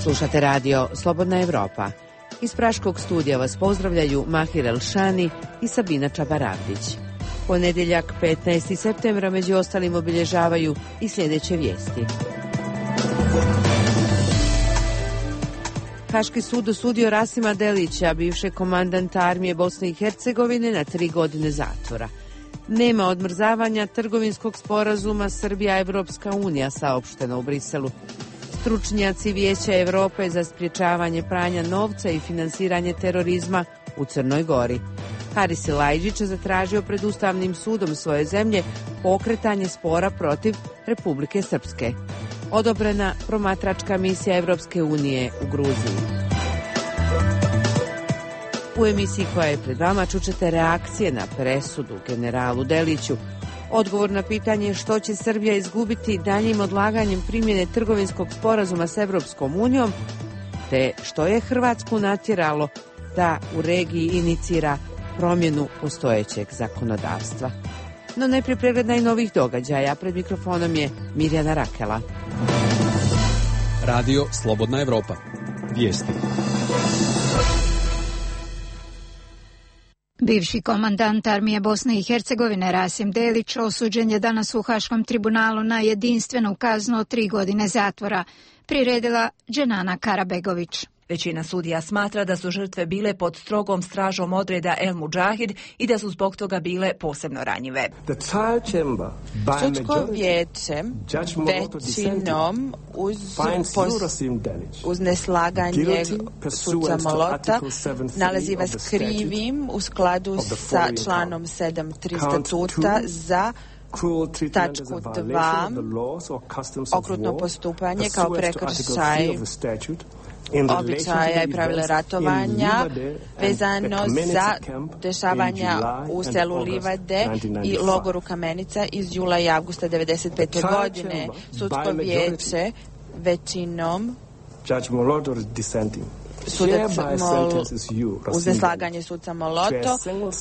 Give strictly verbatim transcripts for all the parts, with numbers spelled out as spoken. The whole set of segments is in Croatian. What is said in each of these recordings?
Slušate radio Slobodna Evropa. Iz Praškog studija vas pozdravljaju Mahir Elšani i Sabina Čabaravdić. Ponedjeljak petnaestog septembra među ostalim obilježavaju i sljedeće vijesti. Haški sud osudio Rasima Delića, bivšeg komandanta armije Bosne i Hercegovine, na tri godine zatvora. Nema odmrzavanja trgovinskog sporazuma Srbija-Evropska unija, saopšteno u Briselu. Stručnjaci Vijeća Evrope za sprječavanje pranja novca i finansiranje terorizma u Crnoj Gori. Haris Elajđić je zatražio pred Ustavnim sudom svoje zemlje pokretanje spora protiv Republike Srpske. Odobrena promatračka misija Evropske unije u Gruziji. U emisiji koja je pred vama čućete reakcije na presudu generalu Deliću, odgovor na pitanje što će Srbija izgubiti daljim odlaganjem primjene trgovinskog sporazuma s Evropskom unijom, te što je Hrvatsku natjeralo da u regiji inicira promjenu postojećeg zakonodavstva. No najprije pregled najnovijih događaja. Pred mikrofonom je Mirjana Rakela. Radio Slobodna Evropa. Vijesti. Bivši komandant armije Bosne i Hercegovine Rasim Delić osuđen je danas u Haškom tribunalu na jedinstvenu kaznu od tri godine zatvora, priredila Dženana Karabegović. Većina sudija smatra da su žrtve bile pod strogom stražom odreda El Mudžahid i da su zbog toga bile posebno ranjive. Sudsko vijeće većinom uz, pos, uz neslaganje suca Molota nalazi vas krivim u skladu sa članom sedam tri statuta za tačku dva okrutno postupanje kao prekršaj običaja i pravila ratovanja vezano za dešavanja u selu Livade i logoru Kamenica iz jula i avgusta devedeset pete. godine. Sudsko vijeće većinom sudac Mol, uz neslaganje suca Moloto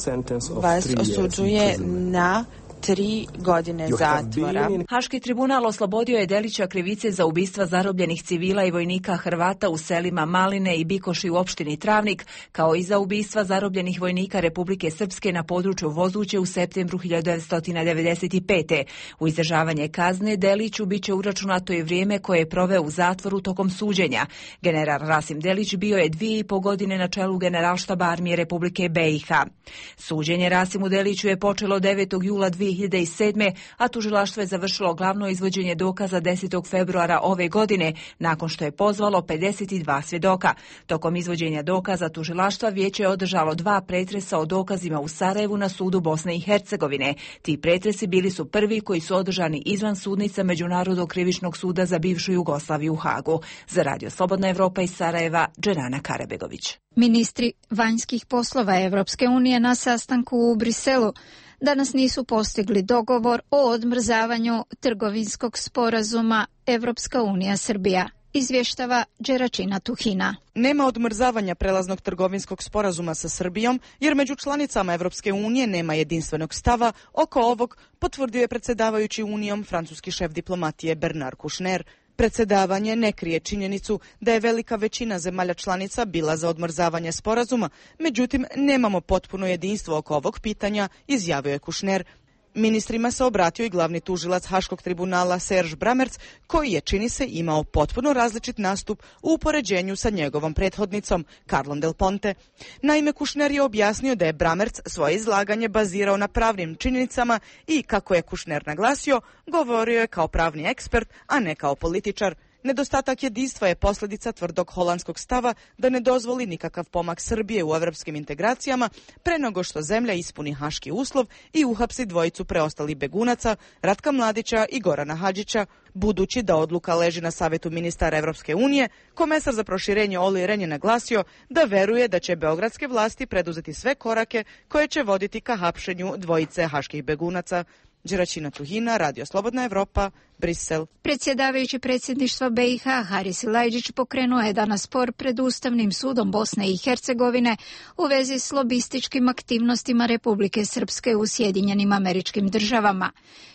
vas osuđuje na tri godine zatvora. Haški tribunal oslobodio je Delića krivice za ubistva zarobljenih civila i vojnika Hrvata u selima Maline i Bikoši u opštini Travnik, kao i za ubistva zarobljenih vojnika Republike Srpske na području Vozuće u septembru hiljadu devetsto devedeset pete. U izdržavanje kazne Deliću biće uračunato i vrijeme koje je proveo u zatvoru tokom suđenja. General Rasim Delić bio je dvije i po godine na čelu Generalštaba armije Republike B i H. Suđenje Rasimu Deliću je počelo devetog jula dvije hiljade sedme. a tužilaštvo je završilo glavno izvođenje dokaza desetog februara ove godine, nakon što je pozvalo pedeset dva svjedoka. Tokom izvođenja dokaza tužilaštva vijeće je održalo dva pretresa o dokazima u Sarajevu na sudu Bosne i Hercegovine. Ti pretresi bili su prvi koji su održani izvan sudnica Međunarodnog krivičnog suda za bivšu Jugoslaviju u Hagu. Za Radio Slobodna Evropa iz Sarajeva, Dženana Karabegović. Ministri vanjskih poslova Evropske unije na sastanku u Briselu danas nisu postigli dogovor o odmrzavanju trgovinskog sporazuma Evropska unija Srbija, izvještava Đeračina Tuhina. Nema odmrzavanja prelaznog trgovinskog sporazuma sa Srbijom, jer među članicama Evropske unije nema jedinstvenog stava oko ovog, potvrdio je predsjedavajući Unijom francuski šef diplomatije Bernard Kouchner. Predsjedavanje ne krije činjenicu da je velika većina zemalja članica bila za odmrzavanje sporazuma, međutim nemamo potpuno jedinstvo oko ovog pitanja, izjavio je Kouchner. Ministrima se obratio i glavni tužilac Haškog tribunala Serge Bramertz, koji je, čini se, imao potpuno različit nastup u upoređenju sa njegovom prethodnicom, Carlom Del Ponte. Naime, Kouchner je objasnio da je Bramertz svoje izlaganje bazirao na pravnim činjenicama i, kako je Kouchner naglasio, govorio je kao pravni ekspert, a ne kao političar. Nedostatak jedinstva je posljedica tvrdog holandskog stava da ne dozvoli nikakav pomak Srbije u evropskim integracijama pre nego što zemlja ispuni haški uslov i uhapsi dvojicu preostalih begunaca, Ratka Mladića i Gorana Hadžića. Budući da odluka leži na Savjetu ministara Evropske unije, komesar za proširenje Olli Rehn je naglasio da veruje da će beogradske vlasti preduzeti sve korake koje će voditi ka hapšenju dvojice haških begunaca. Đeračina Tuhina, Radio Slobodna Evropa, Brisel. Predsjedavajući predsjedništva B i H Haris Elajđić pokrenuo je danas spor pred Ustavnim sudom Bosne i Hercegovine u vezi s lobističkim aktivnostima Republike Srpske u Sjedinjenim Američkim Državama.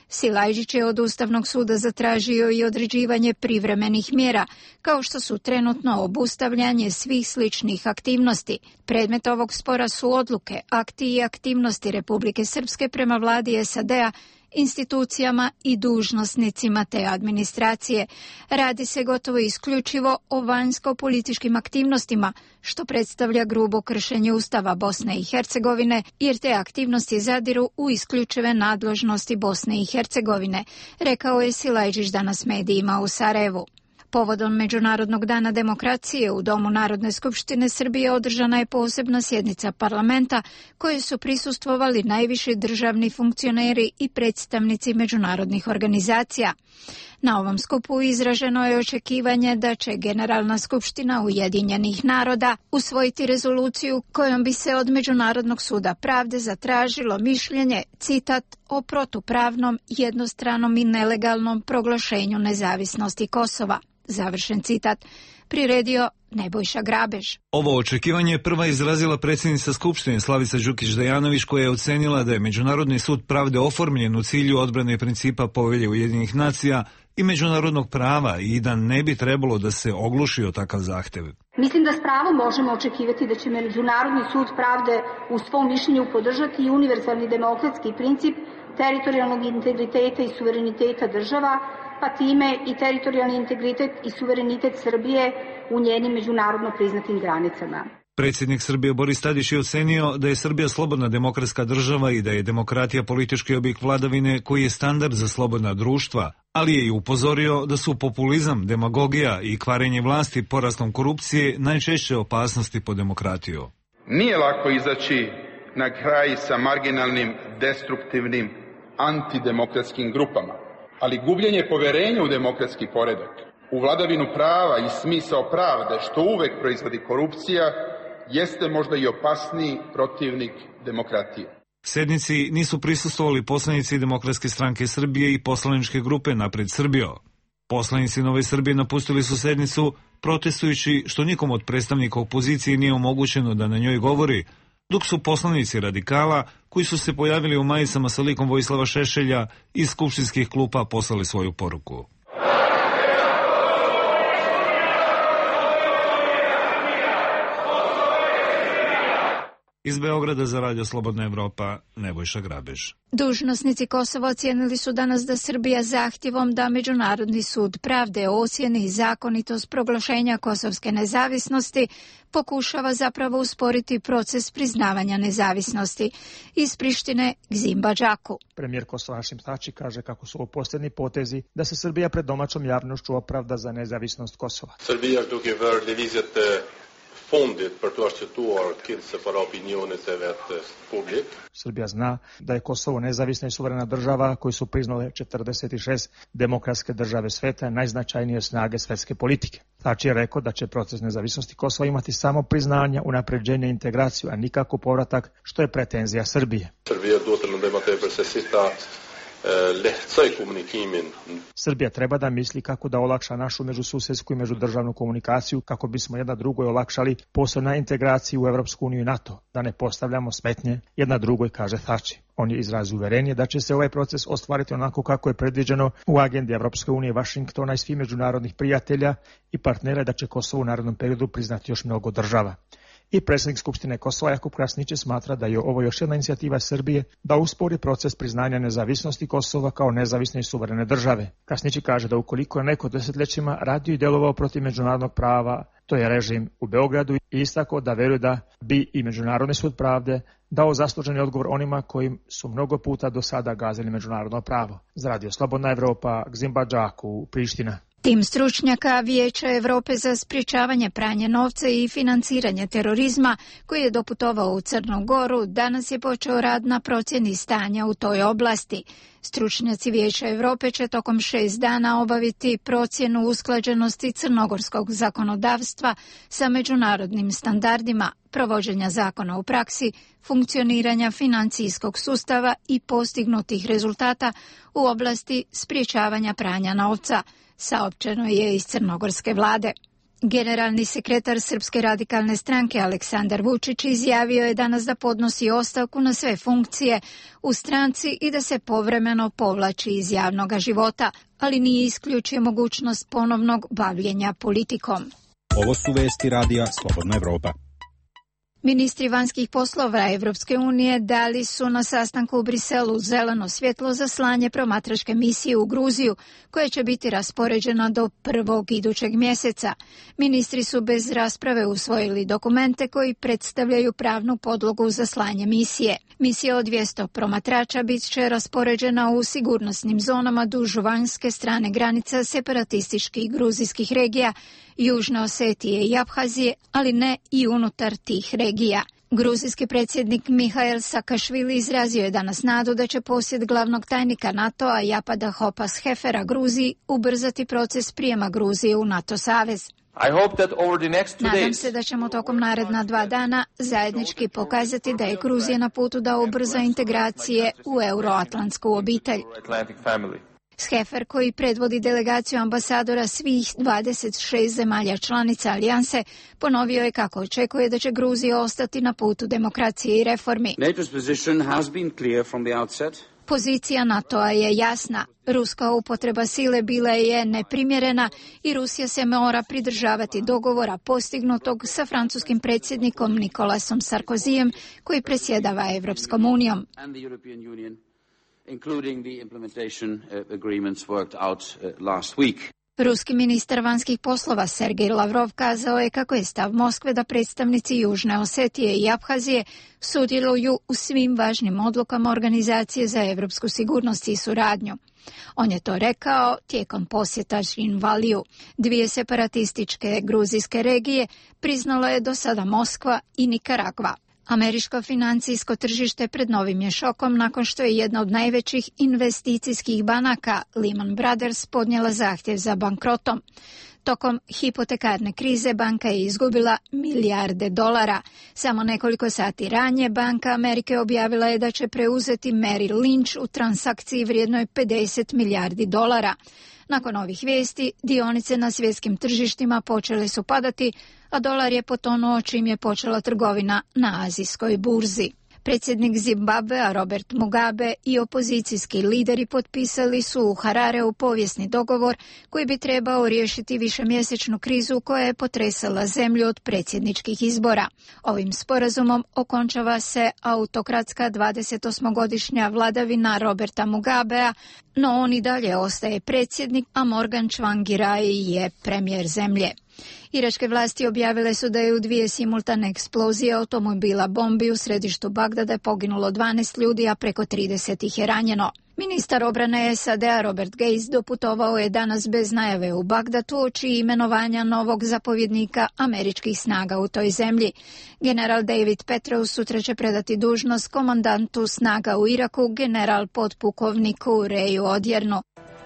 Silajđić je od Ustavnog suda zatražio i određivanje privremenih mjera, kao što su trenutno obustavljanje svih sličnih aktivnosti. Predmet ovog spora su odluke, akti i aktivnosti Republike Srpske prema vladi S A D-a, institucijama i dužnosnicima te administracije. Radi se gotovo isključivo o vanjsko-političkim aktivnostima, što predstavlja grubo kršenje Ustava Bosne i Hercegovine, jer te aktivnosti zadiru u isključive nadležnosti Bosne i Hercegovine, rekao je Silajđić danas medijima u Sarajevu. Povodom Međunarodnog dana demokracije u Domu Narodne skupštine Srbije održana je posebna sjednica parlamenta koje su prisustvovali najviši državni funkcioneri i predstavnici međunarodnih organizacija. Na ovom skupu izraženo je očekivanje da će Generalna skupština Ujedinjenih naroda usvojiti rezoluciju kojom bi se od Međunarodnog suda pravde zatražilo mišljenje, citat, o protupravnom, jednostranom i nelegalnom proglašenju nezavisnosti Kosova. Završen citat, priredio Nebojša Grabež. Ovo očekivanje je prva izrazila predsjednica Skupštine Slavica Đukić-Dejanović, koja je ocenila da je Međunarodni sud pravde oformljen u cilju odbrane principa Povelje Ujedinjenih nacija i međunarodnog prava i da ne bi trebalo da se ogluši o takav zahtev. Mislim da s pravom možemo očekivati da će Međunarodni sud pravde u svom mišljenju podržati i univerzalni demokratski princip teritorijalnog integriteta i suvereniteta država, pa time i teritorijalni integritet i suverenitet Srbije u njenim međunarodno priznatim granicama. Predsjednik Srbije Boris Tadić je ocenio da je Srbija slobodna demokratska država i da je demokratija politički oblik vladavine koji je standard za slobodna društva, ali je i upozorio da su populizam, demagogija i kvarenje vlasti porastom korupcije najčešće opasnosti po demokratiju. Nije lako izaći na kraj sa marginalnim, destruktivnim, antidemokratskim grupama, ali gubljenje poverenja u demokratski poredak, u vladavinu prava i smisao pravde, što uvek proizvodi korupcija, jeste možda i opasniji protivnik demokratije. Sednici nisu prisustvovali poslanici Demokratske stranke Srbije i poslaničke grupe Napred Srbijo. Poslanici Nove Srbije napustili su sednicu protestujući što nikom od predstavnika opozicije nije omogućeno da na njoj govori, dok su poslanici radikala, koji su se pojavili u majicama sa likom Vojislava Šešelja, iz skupštinskih klupa poslali svoju poruku. Iz Beograda za Radio Slobodna Evropa, Nebojša Grabež. Dužnosnici Kosova ocijenili su danas da Srbija zahtjevom da Međunarodni sud pravde ocjeni zakonitost proglašenja kosovske nezavisnosti pokušava zapravo usporiti proces priznavanja nezavisnosti. Iz Prištine Gzim Badžaku. Premijer Kosova Hašim Tači kaže kako su ovo posljednji potezi da se Srbija pred domaćom javnošću opravda za nezavisnost Kosova. Srbija duke vër lëvizjet fondit për të arsytuar këtë para opinionit e vet publik. Srbija zna da je Kosovo nezavisna i suverena država koju su priznale četrdeset šest demokratske države sveta, najznačajnije snage svetske politike. Tači je rekao da će proces nezavisnosti Kosova imati samo priznanja, unapređenje i integraciju, a nikako povratak, što je pretenzija Srbije. Srbija duhet të mendojë më tepër se si ta lehtësoj komunikimin. Srbija treba da misli kako da olakša našu međususedsku i međudržavnu komunikaciju kako bismo jedna drugoj olakšali posebno integraciju u Evropsku uniju i NATO, da ne postavljamo smetnje jedna drugoj, kaže Tači. On je izrazio uverenje da će se ovaj proces ostvariti onako kako je predviđeno u agendi Evropske unije, Vašingtona i svih međunarodnih prijatelja i partnera, da će Kosovo u narednom periodu priznati još mnogo država. I predsjednik Skupštine Kosova Jakub Krasnić smatra da je ovo još jedna inicijativa Srbije da uspori proces priznanja nezavisnosti Kosova kao nezavisne i suverene države. Krasnić kaže da ukoliko je neko desetljećima radio i delovao protiv međunarodnog prava, to je režim u Beogradu, i istakao da veruje da bi i Međunarodni sud pravde dao zasluženi odgovor onima koji su mnogo puta do sada gazili međunarodno pravo. Za Radio Slobodna Evropa, Gzim Badžaku, Priština. Tim stručnjaka Vijeća Evrope za sprječavanje pranja novca i financiranje terorizma, koji je doputovao u Crnu Goru, danas je počeo rad na procjeni stanja u toj oblasti. Stručnjaci Vijeća Evrope će tokom šest dana obaviti procjenu usklađenosti crnogorskog zakonodavstva sa međunarodnim standardima, provođenja zakona u praksi, funkcioniranja financijskog sustava i postignutih rezultata u oblasti sprječavanja pranja novca, saopćeno je iz crnogorske vlade. Generalni sekretar Srpske radikalne stranke Aleksandar Vučić izjavio je danas da podnosi ostavku na sve funkcije u stranci i da se povremeno povlači iz javnog života, ali nije isključio mogućnost ponovnog bavljenja politikom. Ovo su vesti radija Slobodna Evropa. Ministri vanjskih poslova Evropske unije dali su na sastanku u Briselu zeleno svjetlo za slanje promatračke misije u Gruziju, koja će biti raspoređena do prvog idućeg mjeseca. Ministri su bez rasprave usvojili dokumente koji predstavljaju pravnu podlogu za slanje misije. Misija od dvjesto promatrača bit će raspoređena u sigurnosnim zonama duž vanjske strane granica separatističkih gruzijskih regija, Južne Osetije i Abhazije, ali ne i unutar tih regija. Gruzijski predsjednik Mihail Sakašvili izrazio je danas nadu da će posjet glavnog tajnika NATO-a Japada Hopas Hefera Gruziji ubrzati proces prijema Gruzije u NATO savez. Nadam se da ćemo tokom naredna dva dana zajednički pokazati da je Gruzija na putu da ubrza integracije u euroatlantsku obitelj. Hefer, koji predvodi delegaciju ambasadora svih dvadeset šest zemalja članica alijanse, ponovio je kako očekuje da će Gruzija ostati na putu demokracije i reformi. Pozicija NATO-a je jasna. Ruska upotreba sile bila je neprimjerena i Rusija se mora pridržavati dogovora postignutog sa francuskim predsjednikom Nikolasom Sarkozijem, koji predsjedava Evropskom unijom. including the implementation uh, agreements worked out uh, last week. Ruski ministar vanjskih poslova Sergej Lavrov kazao je kako je stav Moskve da predstavnici Južne Osetije i Abhazije sudjeluju u svim važnim odlukama Organizacije za evropsku sigurnost i suradnju. On je to rekao tijekom posjeta Šinvaliju. Dvije separatističke gruzijske regije priznala je do sada Moskva i Nikaragva. Američko financijsko tržište pred novim je šokom nakon što je jedna od najvećih investicijskih banaka, Lehman Brothers, podnijela zahtjev za bankrotom. Tokom hipotekarne krize banka je izgubila milijarde dolara. Samo nekoliko sati ranije Banka Amerike objavila je da će preuzeti Merrill Lynch u transakciji vrijednoj pedeset milijardi dolara. Nakon ovih vijesti, dionice na svjetskim tržištima počele su padati, a dolar je potonuo čim je počela trgovina na azijskoj burzi. Predsjednik Zimbabvea Robert Mugabe i opozicijski lideri potpisali su u Harareu povijesni dogovor koji bi trebao riješiti višemjesečnu krizu koja je potresala zemlju od predsjedničkih izbora. Ovim sporazumom okončava se autokratska dvadesetosmogodišnja vladavina Roberta Mugabea, no on i dalje ostaje predsjednik, a Morgan Tsvangirai je premijer zemlje. Iračke vlasti objavile su da je u dvije simultane eksplozije automobila bombi u središtu Bagdada poginulo dvanaest ljudi, a preko trideset ih je ranjeno. Ministar obrane S A D-a Robert Gates doputovao je danas bez najave u Bagdad uoči imenovanja novog zapovjednika američkih snaga u toj zemlji. General David Petraeus sutra će predati dužnost komandantu snaga u Iraku, general potpukovniku Reju Odjernu.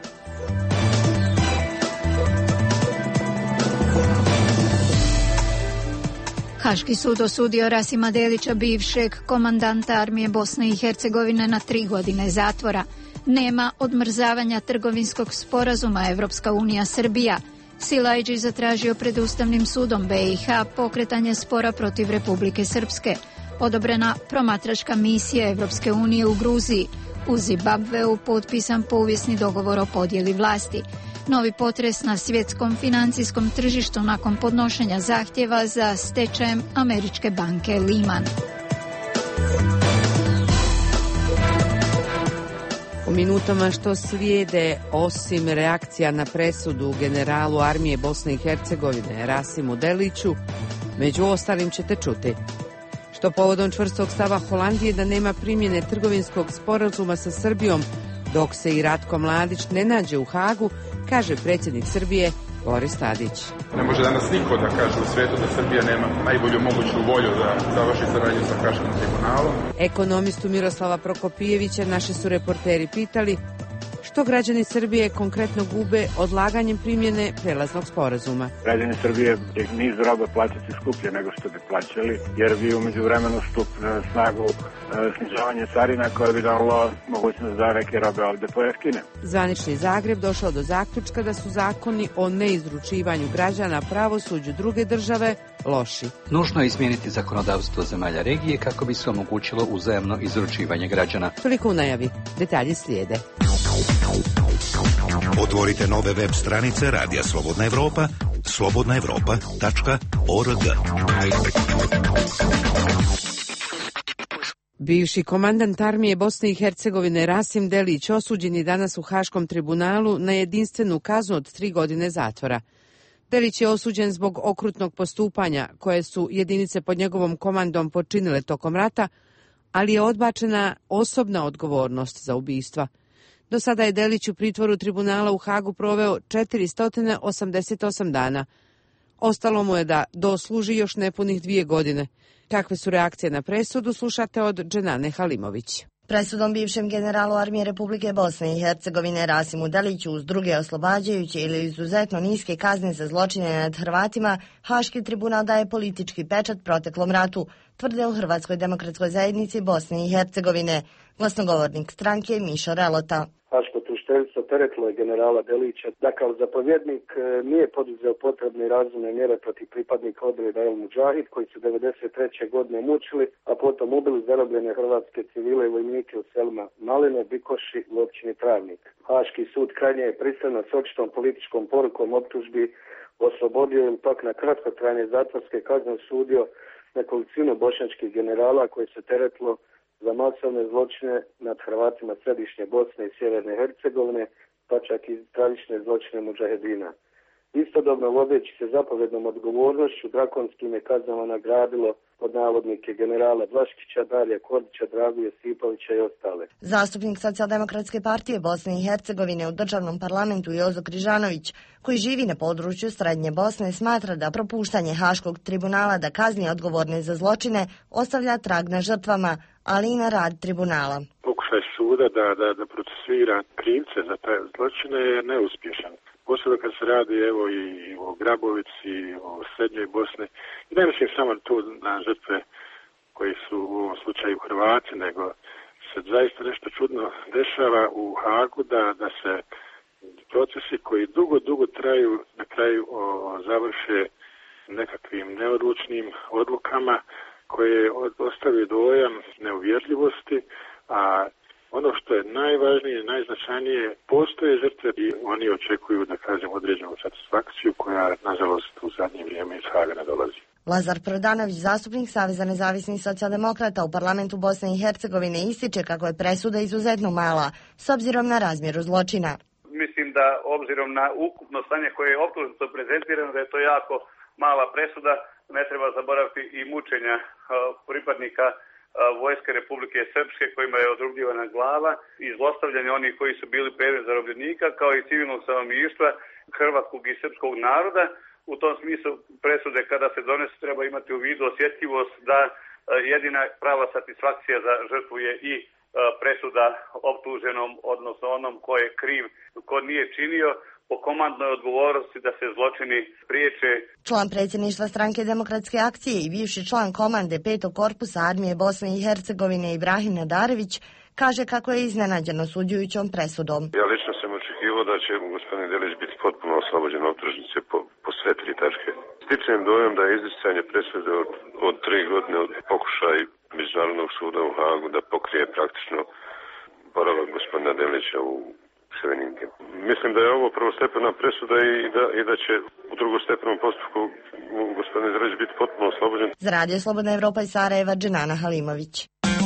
Haški sud osudio Rasima Delića, bivšeg komandanta armije Bosne i Hercegovine, na tri godine zatvora. Nema odmrzavanja trgovinskog sporazuma Evropska unija Srbija. Silajđi zatražio pred Ustavnim sudom B i H pokretanje spora protiv Republike Srpske. Odobrena promatračka misija Evropske unije u Gruziji. U Zimbabveu potpisan povijesni dogovor o podjeli vlasti. Novi potres na svjetskom financijskom tržištu nakon podnošenja zahtjeva za stečajem američke banke Lehman. U minutama što slijede, osim reakcija na presudu generalu armije Bosne i Hercegovine Rasimu Deliću, među ostalim ćete čuti što povodom čvrstog stava Holandije da nema primjene trgovinskog sporazuma sa Srbijom dok se i Ratko Mladić ne nađe u Hagu, kaže predsjednik Srbije Boris Tadić. Ne može danas niko da kaže u svijetu da Srbija nema najbolju moguću volju da završi saradnju sa Haškim tribunalom. Ekonomistu Miroslava Prokopijevića naši su reporteri pitali Što građani Srbije konkretno gube odlaganjem primjene prelaznog sporazuma? Građani Srbije će niz robe plaćati skuplje nego što bi plaćali, jer bi umeđu vremenu stup na snagu snižavanje carina koje bi dalo mogućnost da neke robe ovde pojeftine. Zvanični Zagreb došao do zaključka da su zakoni o neizručivanju građana pravosuđu druge države loši. Nužno je izmijeniti zakonodavstvo zemalja regije kako bi se omogućilo uzajamno izručivanje građana. Toliko u najavi. Detalji slijede. Otvorite nove web stranice Radija Slobodna Evropa, slobodna evropa tačka org. Bivši komandant armije Bosne i Hercegovine Rasim Delić osuđen je danas u Haškom tribunalu na jedinstvenu kaznu od tri godine zatvora. Delić je osuđen zbog okrutnog postupanja koje su jedinice pod njegovom komandom počinile tokom rata, ali je odbačena osobna odgovornost za ubistva. Do sada je Delić u pritvoru tribunala u Hagu proveo četiristo osamdeset osam dana. Ostalo mu je da dosluži još nepunih dvije godine. Kakve su reakcije na presudu, slušate od Dženane Halimović. Presudom bivšem generalu armije Republike Bosne i Hercegovine Rasimu Deliću uz druge oslobađajuće ili izuzetno niske kazne za zločine nad Hrvatima, Haški tribunal daje politički pečat proteklom ratu, tvrde u Hrvatskoj demokratskoj zajednici Bosne i Hercegovine. Glasnogovornik stranke Mišo Relota. Haško tužiteljstvo teretilo je generala Delića da kao zapovjednik nije poduzeo potrebne i razumne mjere protiv pripadnika odreda El Mudžahid koji su devedeset treće godine mučili, a potom ubili zarobljene hrvatske civile i vojnike u selima Maline, Bikoši u općini Travnik. Haški sud krajnje je pristrano s očitom političkom porukom optužbi oslobodio ili pak na kratko trajanje zatvorske kazne osudio nekolicinu bošnjačkih generala koji se teretilo za masovne zločine nad Hrvatima središnje Bosne i sjeverne Hercegovine, pa čak i tragične zločine mudžahedina. Istodobno vodeći se zapovjednom odgovornošću drakonskim je kaznama nagradilo pod navodnike generala Vlaškića, Darija Kordića, Dragu Josipovića i ostale. Zastupnik Socijaldemokratske partije Bosne i Hercegovine u državnom parlamentu Jozo Križanović, koji živi na području Srednje Bosne, smatra da propuštanje Haškog tribunala da kazni odgovorne za zločine ostavlja trag na žrtvama, ali i na rad tribunala. Pokušaj suda da, da, da procesuira krivce za te zločine je neuspješan. Posebno kad se radi evo i o Grabovici, i o Srednjoj Bosni. I ne mislim samo tu na žrtve koji su u ovom slučaju Hrvati, nego se zaista nešto čudno dešava u Hagu da, da se procesi koji dugo, dugo traju, na kraju o, završe nekakvim neodlučnim odlukama koje ostavljaju dojam neuvjerljivosti, a ono što je najvažnije i najznačajnije, postoje žrtve i oni očekuju, da kažem, određenu satisfakciju koja, nažalost, u zadnje vrijeme iz Haga ne dolazi. Lazar Prodanović, zastupnik Saveza nezavisnih socijaldemokrata u parlamentu Bosne i Hercegovine, ističe kako je presuda izuzetno mala, s obzirom na razmjeru zločina. Mislim da, obzirom na ukupno stanje koje je optužnico prezentirano, da je to jako mala presuda. Ne treba zaboraviti i mučenja pripadnika Vojske Republike Srpske kojima je odrubljivana glava i zlostavljanje onih koji su bili predmet zarobljenika, kao i civilnog stanovništva hrvatskog i srpskog naroda. U tom smislu presude kada se donesu treba imati u vidu osjetljivost da jedina prava satisfakcija za žrtvu je i presuda optuženom, odnosno onom ko je kriv, ko nije činio, po komandnoj odgovornosti da se zločini priječe. Član predsjedništva stranke Demokratske akcije i bivši član komande petog korpusa armije Bosne i Hercegovine Ibrahim Nadarević kaže kako je iznenađen osuđujućom presudom. Ja lično sam očekivao da će gospodin Delić biti potpuno oslobođen optužnice po, po sve tri tačke. Stičem dojam da je izricanje presude od, od tri godine od pokušaj Međunarodnog suda u Hagu da pokrije praktično boravak gospodina Delića u Sreveninke. Mislim da je ovo prvostepena presuda i da, i da će u drugostepenom postupku gospodin Delić biti potpuno oslobođen. Za Radio Slobodna Evropa i Sarajeva, Dženana Halimović.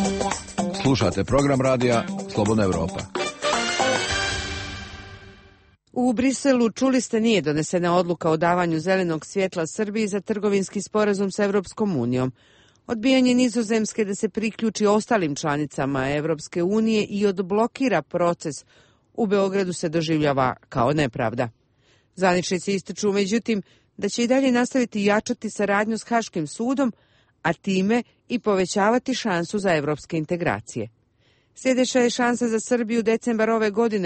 Slušate program radija Slobodna Evropa. U Briselu, čuli ste, nije donesena odluka o davanju zelenog svjetla Srbiji za trgovinski sporazum s Evropskom unijom. Odbijanje Nizozemske da se priključi ostalim članicama Evropske unije i odblokira proces u Beogradu se doživljava kao nepravda. Zvaničnici ističu, međutim, da će i dalje nastaviti jačati saradnju s Haškim sudom, a time i povećavati šansu za evropske integracije. Sljedeća je šansa za Srbiju decembar ove godine,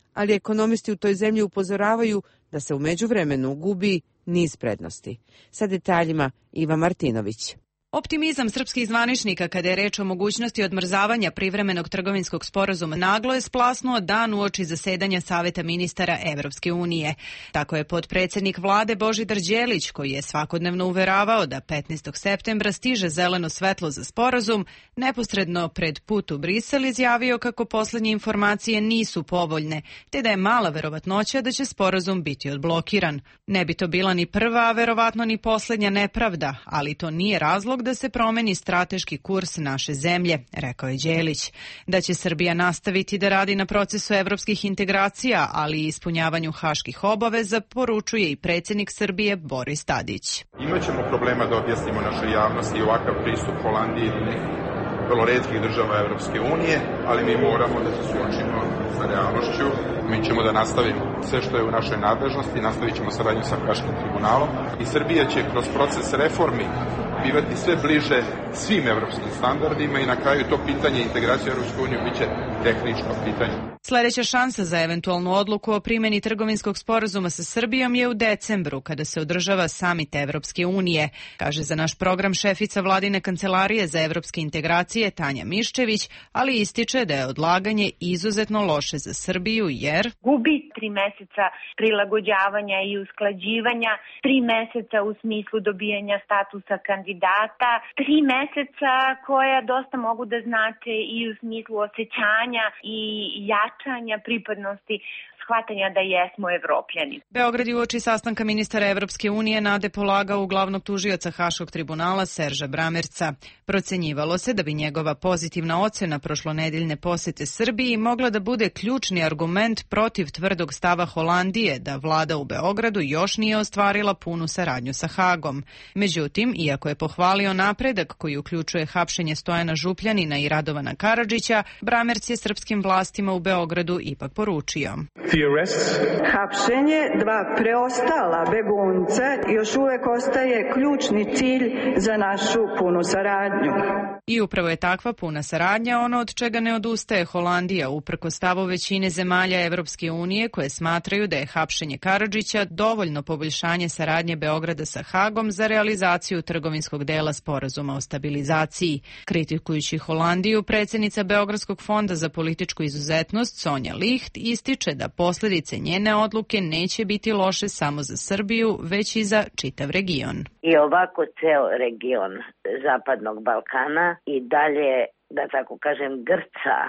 ali ekonomisti u toj zemlji upozoravaju da se u međuvremenu gubi niz prednosti. Sa detaljima Iva Martinović. Optimizam srpskih zvaničnika kada je reč o mogućnosti odmrzavanja privremenog trgovinskog sporazuma naglo je splasnuo dan uoči zasedanja Saveta ministara Evropske unije. Tako je potpredsednik vlade Božidar Đelić, koji je svakodnevno uveravao da petnaestog septembra stiže zeleno svetlo za sporazum, neposredno pred put u Brisel izjavio kako poslednje informacije nisu povoljne, te da je mala verovatnoća da će sporazum biti odblokiran. Ne bi to bila ni prva, a verovatno ni poslednja nepravda, ali to nije razlog da se promeni strateški kurs naše zemlje, rekao je Đelić. Da će Srbija nastaviti da radi na procesu evropskih integracija, ali i ispunjavanju haških obaveza, poručuje i predsjednik Srbije Boris Tadić. Imaćemo problema da objasnimo našoj javnosti ovakav pristup Holandiji ili nekih vrlo retkih država Evropske unije, ali mi moramo da se suočimo sa realnošću. Mi ćemo da nastavimo sve što je u našoj nadležnosti, nastavit ćemo saradnju sa Haškim tribunalom i Srbija će kroz proces reformi bivati sve bliže svim evropskim standardima i na kraju to pitanje integracije u Evropsku uniju biće tehničko pitanje. Sljedeća šansa za eventualnu odluku o primjeni trgovinskog sporazuma sa Srbijom je u decembru, kada se održava samit Evropske unije, kaže za naš program šefica vladine kancelarije za evropske integracije Tanja Miščević, ali ističe da je odlaganje izuzetno loše za Srbiju jer gubi tri meseca prilagođavanja i usklađivanja, tri meseca u smislu dobijanja statusa kandidata, tri meseca koja dosta mogu da znače i u smislu osjećanja i jačanja pripadnosti, shvatanja da jesmo Evropljani. Beograd je uoči sastanka ministara Evropske unije nade polagao u glavnog tužioca Haškog tribunala Serža Bramerca. Procenjivalo se da bi njegova pozitivna ocena prošlonedeljne posete Srbiji mogla da bude ključni argument protiv tvrdog stava Holandije da vlada u Beogradu još nije ostvarila punu saradnju sa Hagom. Međutim, iako je pohvalio napredak koji uključuje hapšenje Stojana Župljanina i Radovana Karadžića, Bramerc je srpskim vlastima u Beogradu ipak poručio. Hapšenje dva preostala begunca još uvek ostaje ključni cilj za našu punu saradnju. I upravo je takva puna saradnja ono od čega ne odustaje Holandija, uprkos stavu većine zemalja Evropske unije koje smatraju da je hapšenje Karadžića dovoljno poboljšanje saradnje Beograda sa Hagom za realizaciju trgovinskog dela sporazuma o stabilizaciji. Kritikujući Holandiju, predsjednica Beogradskog fonda za političku izuzetnost Sonja Licht ističe da posljedice njene odluke neće biti loše samo za Srbiju, već i za čitav region. I ovako ceo region Zapadnog Balkana i dalje, da tako kažem, grca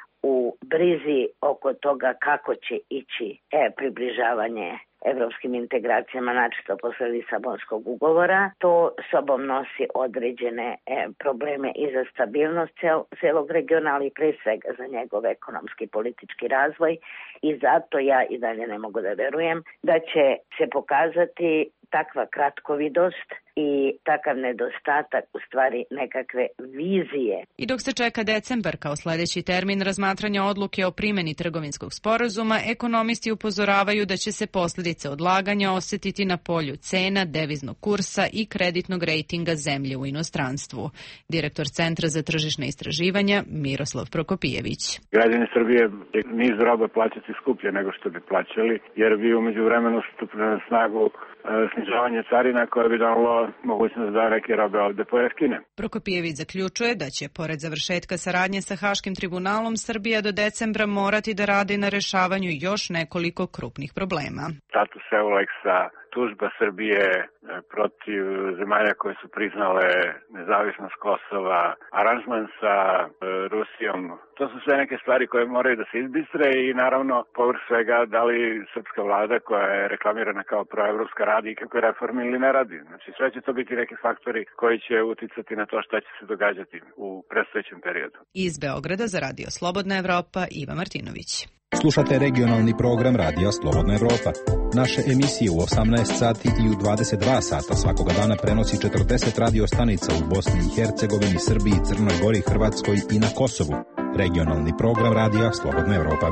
u brizi oko toga kako će ići e, približavanje evropskim integracijama, načisto posle Lisabonskog ugovora. To sobom nosi određene e, probleme i za stabilnost cel, celog regiona, ali pre svega za njegov ekonomski i politički razvoj i zato ja i dalje ne mogu da verujem da će se pokazati takva kratkovidost i takav nedostatak u stvari nekakve vizije. I dok se čeka decembar kao sljedeći termin razmatranja odluke o primjeni trgovinskog sporazuma, ekonomisti upozoravaju da će se posljedice odlaganja osjetiti na polju cena, deviznog kursa i kreditnog rejtinga zemlje u inostranstvu. Direktor Centra za tržišne istraživanja Miroslav Prokopijević. Građani Srbije niz roba plaćati skuplje nego što bi plaćali, jer bi umeđu vremenu stupili na snagu snižavanje carina koje bi dalo mogućnost da neke robe ovde pojeftine. Prokopijević zaključuje da će, pored završetka saradnje sa Haškim tribunalom, Srbija do decembra morati da radi na rešavanju još nekoliko krupnih problema. Status Euleksa, tužba Srbije protiv zemalja koje su priznale nezavisnost Kosova, aranžman sa Rusijom. To su sve neke stvari koje moraju da se izbistre i naravno povrh svega da li srpska vlada koja je reklamirana kao proevropska radi i kako reformi ili ne radi. Znači sve će to biti neki faktori koji će uticati na to šta će se događati u predstojećem periodu. Iz Beograda za Radio Slobodna Evropa, Iva Martinović. Slušate regionalni program Radija Slobodna Evropa. Naše emisije u osamnaest sati i u dvadeset dva sata svakoga dana prenosi četrdeset radio stanica u Bosni i Hercegovini, Srbiji, Crnoj Gori, Hrvatskoj i na Kosovu. Regionalni program Radija Slobodna Evropa.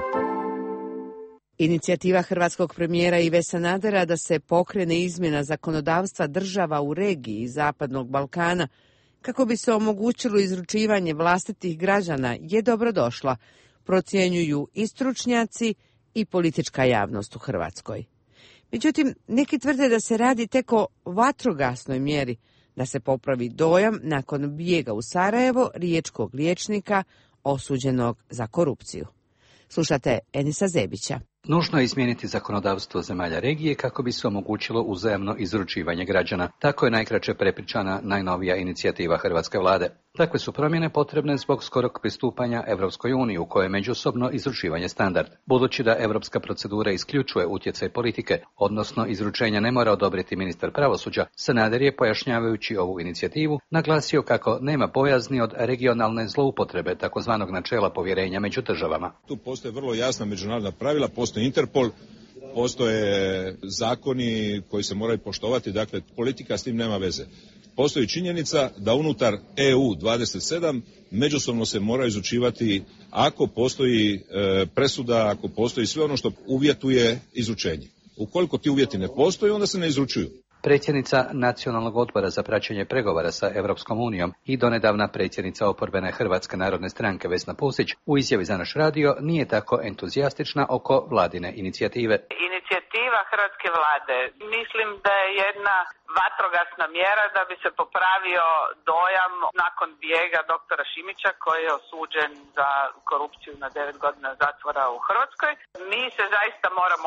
Inicijativa hrvatskog premijera Ive Sanadera da se pokrene izmjena zakonodavstva država u regiji Zapadnog Balkana kako bi se omogućilo izručivanje vlastitih građana je dobrodošla, procjenjuju i stručnjaci i politička javnost u Hrvatskoj. Međutim, neki tvrde da se radi tek o vatrogasnoj mjeri, da se popravi dojam nakon bijega u Sarajevo riječkog liječnika osuđenog za korupciju. Slušate Enisa Zebića. Nužno je izmijeniti zakonodavstvo zemalja regije kako bi se omogućilo uzajamno izručivanje građana. Tako je najkraće prepričana najnovija inicijativa hrvatske vlade. Takve su promjene potrebne zbog skorog pristupanja Europskoj uniji u kojoj je međusobno izručivanje standard. Budući da europska procedura isključuje utjecaj politike, odnosno izručenja ne mora odobriti ministar pravosuđa, Sanader je, pojašnjavajući ovu inicijativu, naglasio kako nema bojazni od regionalne zloupotrebe takozvanog načela povjerenja među državama. Tu postoje vrlo jasna međunarodna pravila, postoji Interpol, postoje zakoni koji se moraju poštovati, dakle politika s tim nema veze. Postoji činjenica da unutar E U dvadeset sedam međusobno se mora izučivati ako postoji e, presuda, ako postoji sve ono što uvjetuje izručenje. Ukoliko ti uvjeti ne postoje, onda se ne izručuju. Predsjednica Nacionalnog odbora za praćenje pregovora sa Europskom unijom i donedavna predsjednica oporbene Hrvatske narodne stranke Vesna Pusić u izjavi za naš radio nije tako entuzijastična oko vladine inicijative. Inicijativa hrvatske vlade mislim da je jedna vatrogasna mjera da bi se popravio dojam nakon bijega doktora Šimića koji je osuđen za korupciju na devet godina zatvora u Hrvatskoj. Mi se zaista moramo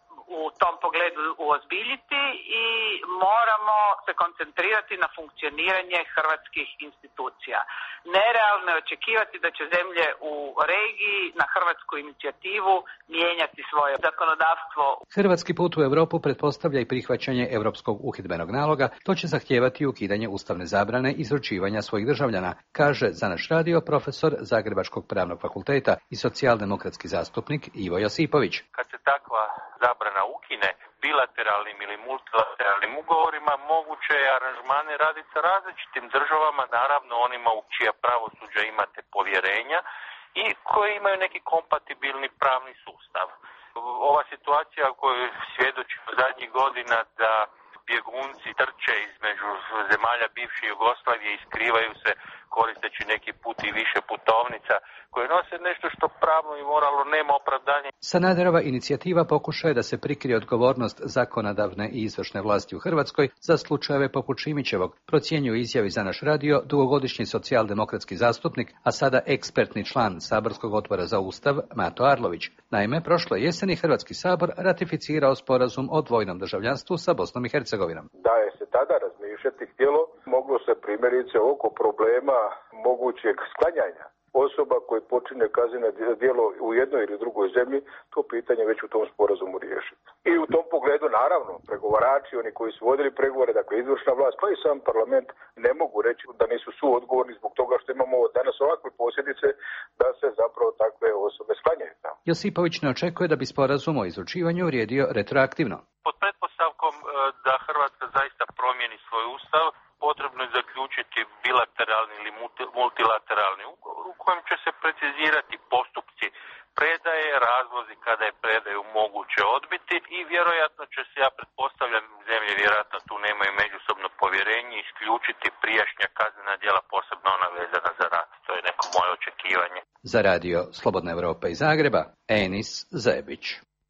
u tom pogledu uozbiljiti i moramo se koncentrirati na funkcioniranje hrvatskih institucija. Nerealno je očekivati da će zemlje u regiji na hrvatsku inicijativu mijenjati svoje zakonodavstvo. Hrvatski put u Europu pretpostavlja i prihvaćanje europskog uhidbenog naloga, to će zahtijevati ukidanje ustavne zabrane izručivanja svojih državljana, kaže za naš radio profesor Zagrebačkog pravnog fakulteta i socijaldemokratski zastupnik Ivo Josipović. Kad se takva zabrana ukine bilateralnim ili multilateralnim ugovorima, moguće je aranžmane raditi sa različitim državama, naravno onima u čija pravosuđa imate povjerenja i koji imaju neki kompatibilni pravni sustav. Ova situacija koju svjedočimo zadnjih godina da bjegunci trče između zemalja bivše Jugoslavije i skrivaju se koristeći neki put i više putovnica koje nose nešto što pravno i moralno nema opravdanje. Sanaderova inicijativa pokušaje da se prikrije odgovornost zakonodavne i izvršne vlasti u Hrvatskoj za slučajeve poput Šimićevog, procjenjuje izjavi za naš radio dugogodišnji socijaldemokratski zastupnik, a sada ekspertni član Saborskog odbora za Ustav Mato Arlović. Naime, prošle jeseni Hrvatski sabor ratificirao sporazum o dvojnom državljanstvu sa Bosnom i Hercegovinom. Da je se tada razmišljati htjelo, moglo se primjerice oko problema mogućeg sklanjanja osoba koji počine kazneno djelo u jednoj ili drugoj zemlji, to pitanje već u tom sporazumu riješiti. I u tom pogledu, naravno, pregovarači, oni koji su vodili pregovore, dakle izvršna vlast, pa i sam parlament, ne mogu reći da nisu suodgovorni zbog toga što imamo danas ovakve posljedice da se zapravo takve osobe sklanjaju tamo. Josipović ne očekuje da bi sporazum o izručivanju vrijedio retroaktivno. Pod pretpostavkom da Hrvatska zaista promijeni svoj ustav, potrebno je zaključiti bilateralni ili multilateralni ugovor u kojem će se precizirati postupci predaje, razlozi kada je predaju moguće odbiti i vjerojatno će se, ja pretpostavljam, zemlje vjerojatno tu nemaju međusobno povjerenje, isključiti prijašnja kaznena djela, posebno ona vezana za rat. To je neko moje očekivanje. Za radio Slobodna Evropa iz Zagreba, Enis Zebić.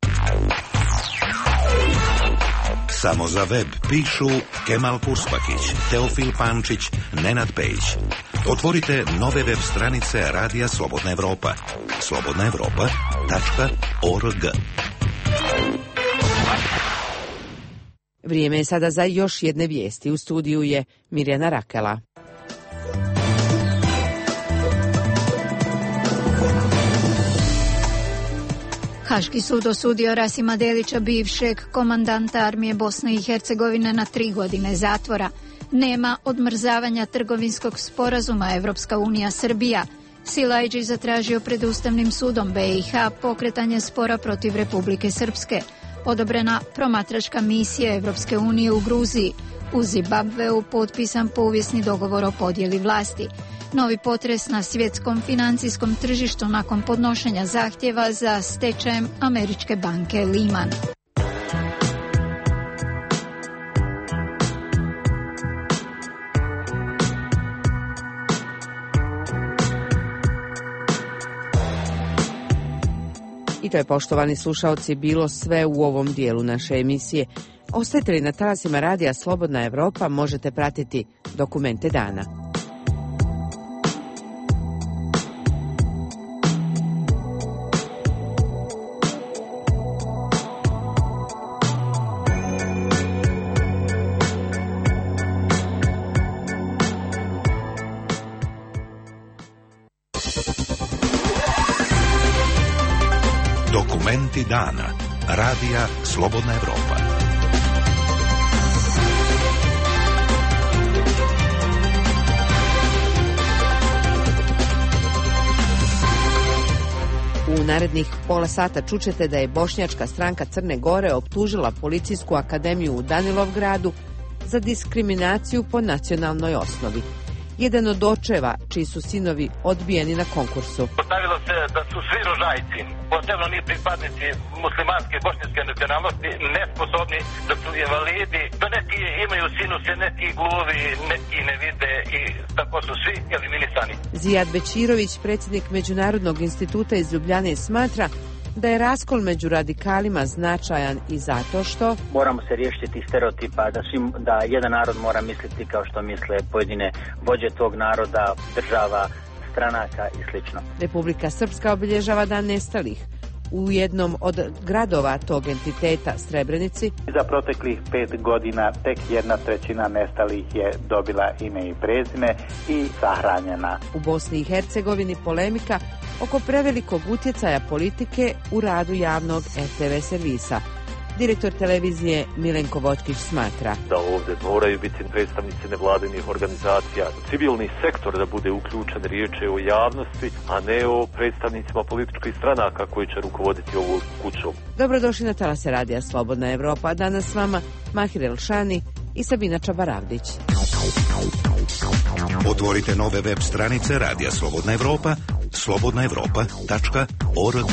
Samo za web pišu Kemal Purspakić, Teofil Pančić, Nenad Pejić. Otvorite nove web stranice Radija Slobodna Evropa. slobodna evropa tačka org. Vrijeme je sada za još jedne vijesti. U studiju je Mirjana Rakela. Haški sud osudio Rasima Delića, bivšeg komandanta armije Bosne i Hercegovine, na tri godine zatvora. Nema odmrzavanja trgovinskog sporazuma Evropska unija Srbija. Silajđi zatražio pred Ustavnim sudom B i H pokretanje spora protiv Republike Srpske. Odobrena promatračka misija Evropske unije u Gruziji. U Zimbabveu potpisan povijesni dogovor o podjeli vlasti. Novi potres na svjetskom financijskom tržištu nakon podnošenja zahtjeva za stečajem američke banke Lehman. I to je, poštovani slušaoci, bilo sve u ovom dijelu naše emisije. Ostajte li na talasima radija Slobodna Evropa, možete pratiti Dokumente dana. Dokumenti dana. Radija Slobodna Evropa. U narednih pola sata čućete da je Bošnjačka stranka Crne Gore optužila Policijsku akademiju u Danilovgradu za diskriminaciju po nacionalnoj osnovi. Jedan od očeva, čiji su sinovi odbijeni na konkursu. Postavilo se da su svi rožajci, posebno ni pripadnici muslimanske bošnjačke nacionalnosti, nesposobni, da su invalidi, da neki imaju sinuse, neki gluvi, neki ne vide i tako su svi eliminisani. Zijad Bećirović, predsjednik Međunarodnog instituta iz Ljubljane, smatra da je raskol među radikalima značajan i zato što moramo se riješiti stereotipa da, svim, da jedan narod mora misliti kao što misle pojedine vođe tog naroda, država, stranaka i slično. Republika Srpska obilježava Dan nestalih. U jednom od gradova tog entiteta, Srebrenici, za proteklih pet godina tek jedna trećina nestalih je dobila ime i prezime i sahranjena. U Bosni i Hercegovini polemika oko prevelikog utjecaja politike u radu javnog er te ve servisa. Direktor televizije Milenko Voćkić smatra da ovdje moraju biti predstavnici nevladinih organizacija, civilni sektor da bude uključen, riječ je o javnosti, a ne o predstavnicima političkih stranaka koji će rukovoditi ovu kućom. Dobrodošli na talase radija Slobodna Evropa. Danas s vama Mahir Elšani i Sabina Čabaravdić. Otvorite nove web stranice Radija Slobodna Evropa, slobodna evropa tačka org.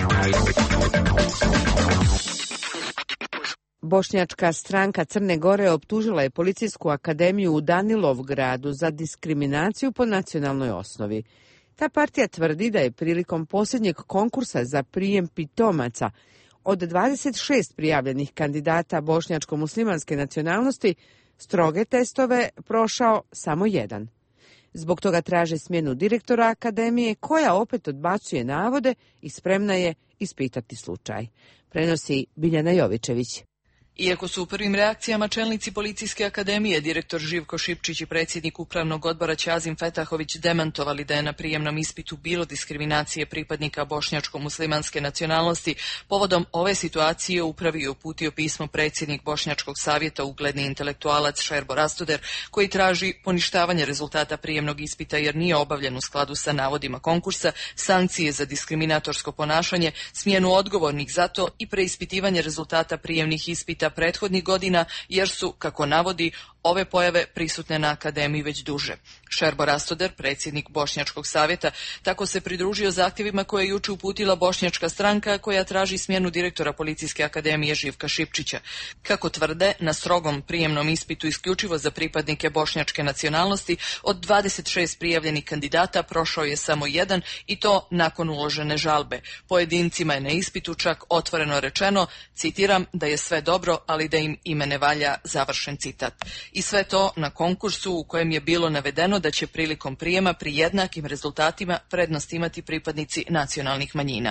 Bošnjačka stranka Crne Gore optužila je Policijsku akademiju u Danilovgradu za diskriminaciju po nacionalnoj osnovi. Ta partija tvrdi da je prilikom posljednjeg konkursa za prijem pitomaca od dvadeset šest prijavljenih kandidata bošnjačko-muslimanske nacionalnosti stroge testove prošao samo jedan. Zbog toga traže smjenu direktora akademije, koja opet odbacuje navode i spremna je ispitati slučaj. Prenosi Biljana Jovičević. Iako su u prvim reakcijama čelnici Policijske akademije, direktor Živko Šipčić i predsjednik upravnog odbora Ćazim Fetahović demantovali da je na prijemnom ispitu bilo diskriminacije pripadnika bošnjačko-muslimanske nacionalnosti, povodom ove situacije upravi je uputio pismo predsjednik Bošnjačkog savjeta, ugledni intelektualac Šerbo Rastoder, koji traži poništavanje rezultata prijemnog ispita jer nije obavljen u skladu sa navodima konkursa, sankcije za diskriminatorsko ponašanje, smjenu odgovornih za to i preispitivanje rezultata prijemnih ispita prethodnih godina, jer su, kako navodi, ove pojave prisutne na akademiji već duže. Šerbo Rastoder, predsjednik Bošnjačkog savjeta, tako se pridružio zahtjevima koje je juče uputila Bošnjačka stranka, koja traži smjenu direktora Policijske akademije Živka Šipčića. Kako tvrde, na strogom prijemnom ispitu isključivo za pripadnike bošnjačke nacionalnosti od dvadeset šest prijavljenih kandidata prošao je samo jedan, i to nakon uložene žalbe. Pojedincima je na ispitu čak otvoreno rečeno, citiram, da je sve dobro, ali da im ime ne valja, završen citat. I sve to na konkursu u kojem je bilo navedeno da će prilikom prijema pri jednakim rezultatima prednost imati pripadnici nacionalnih manjina.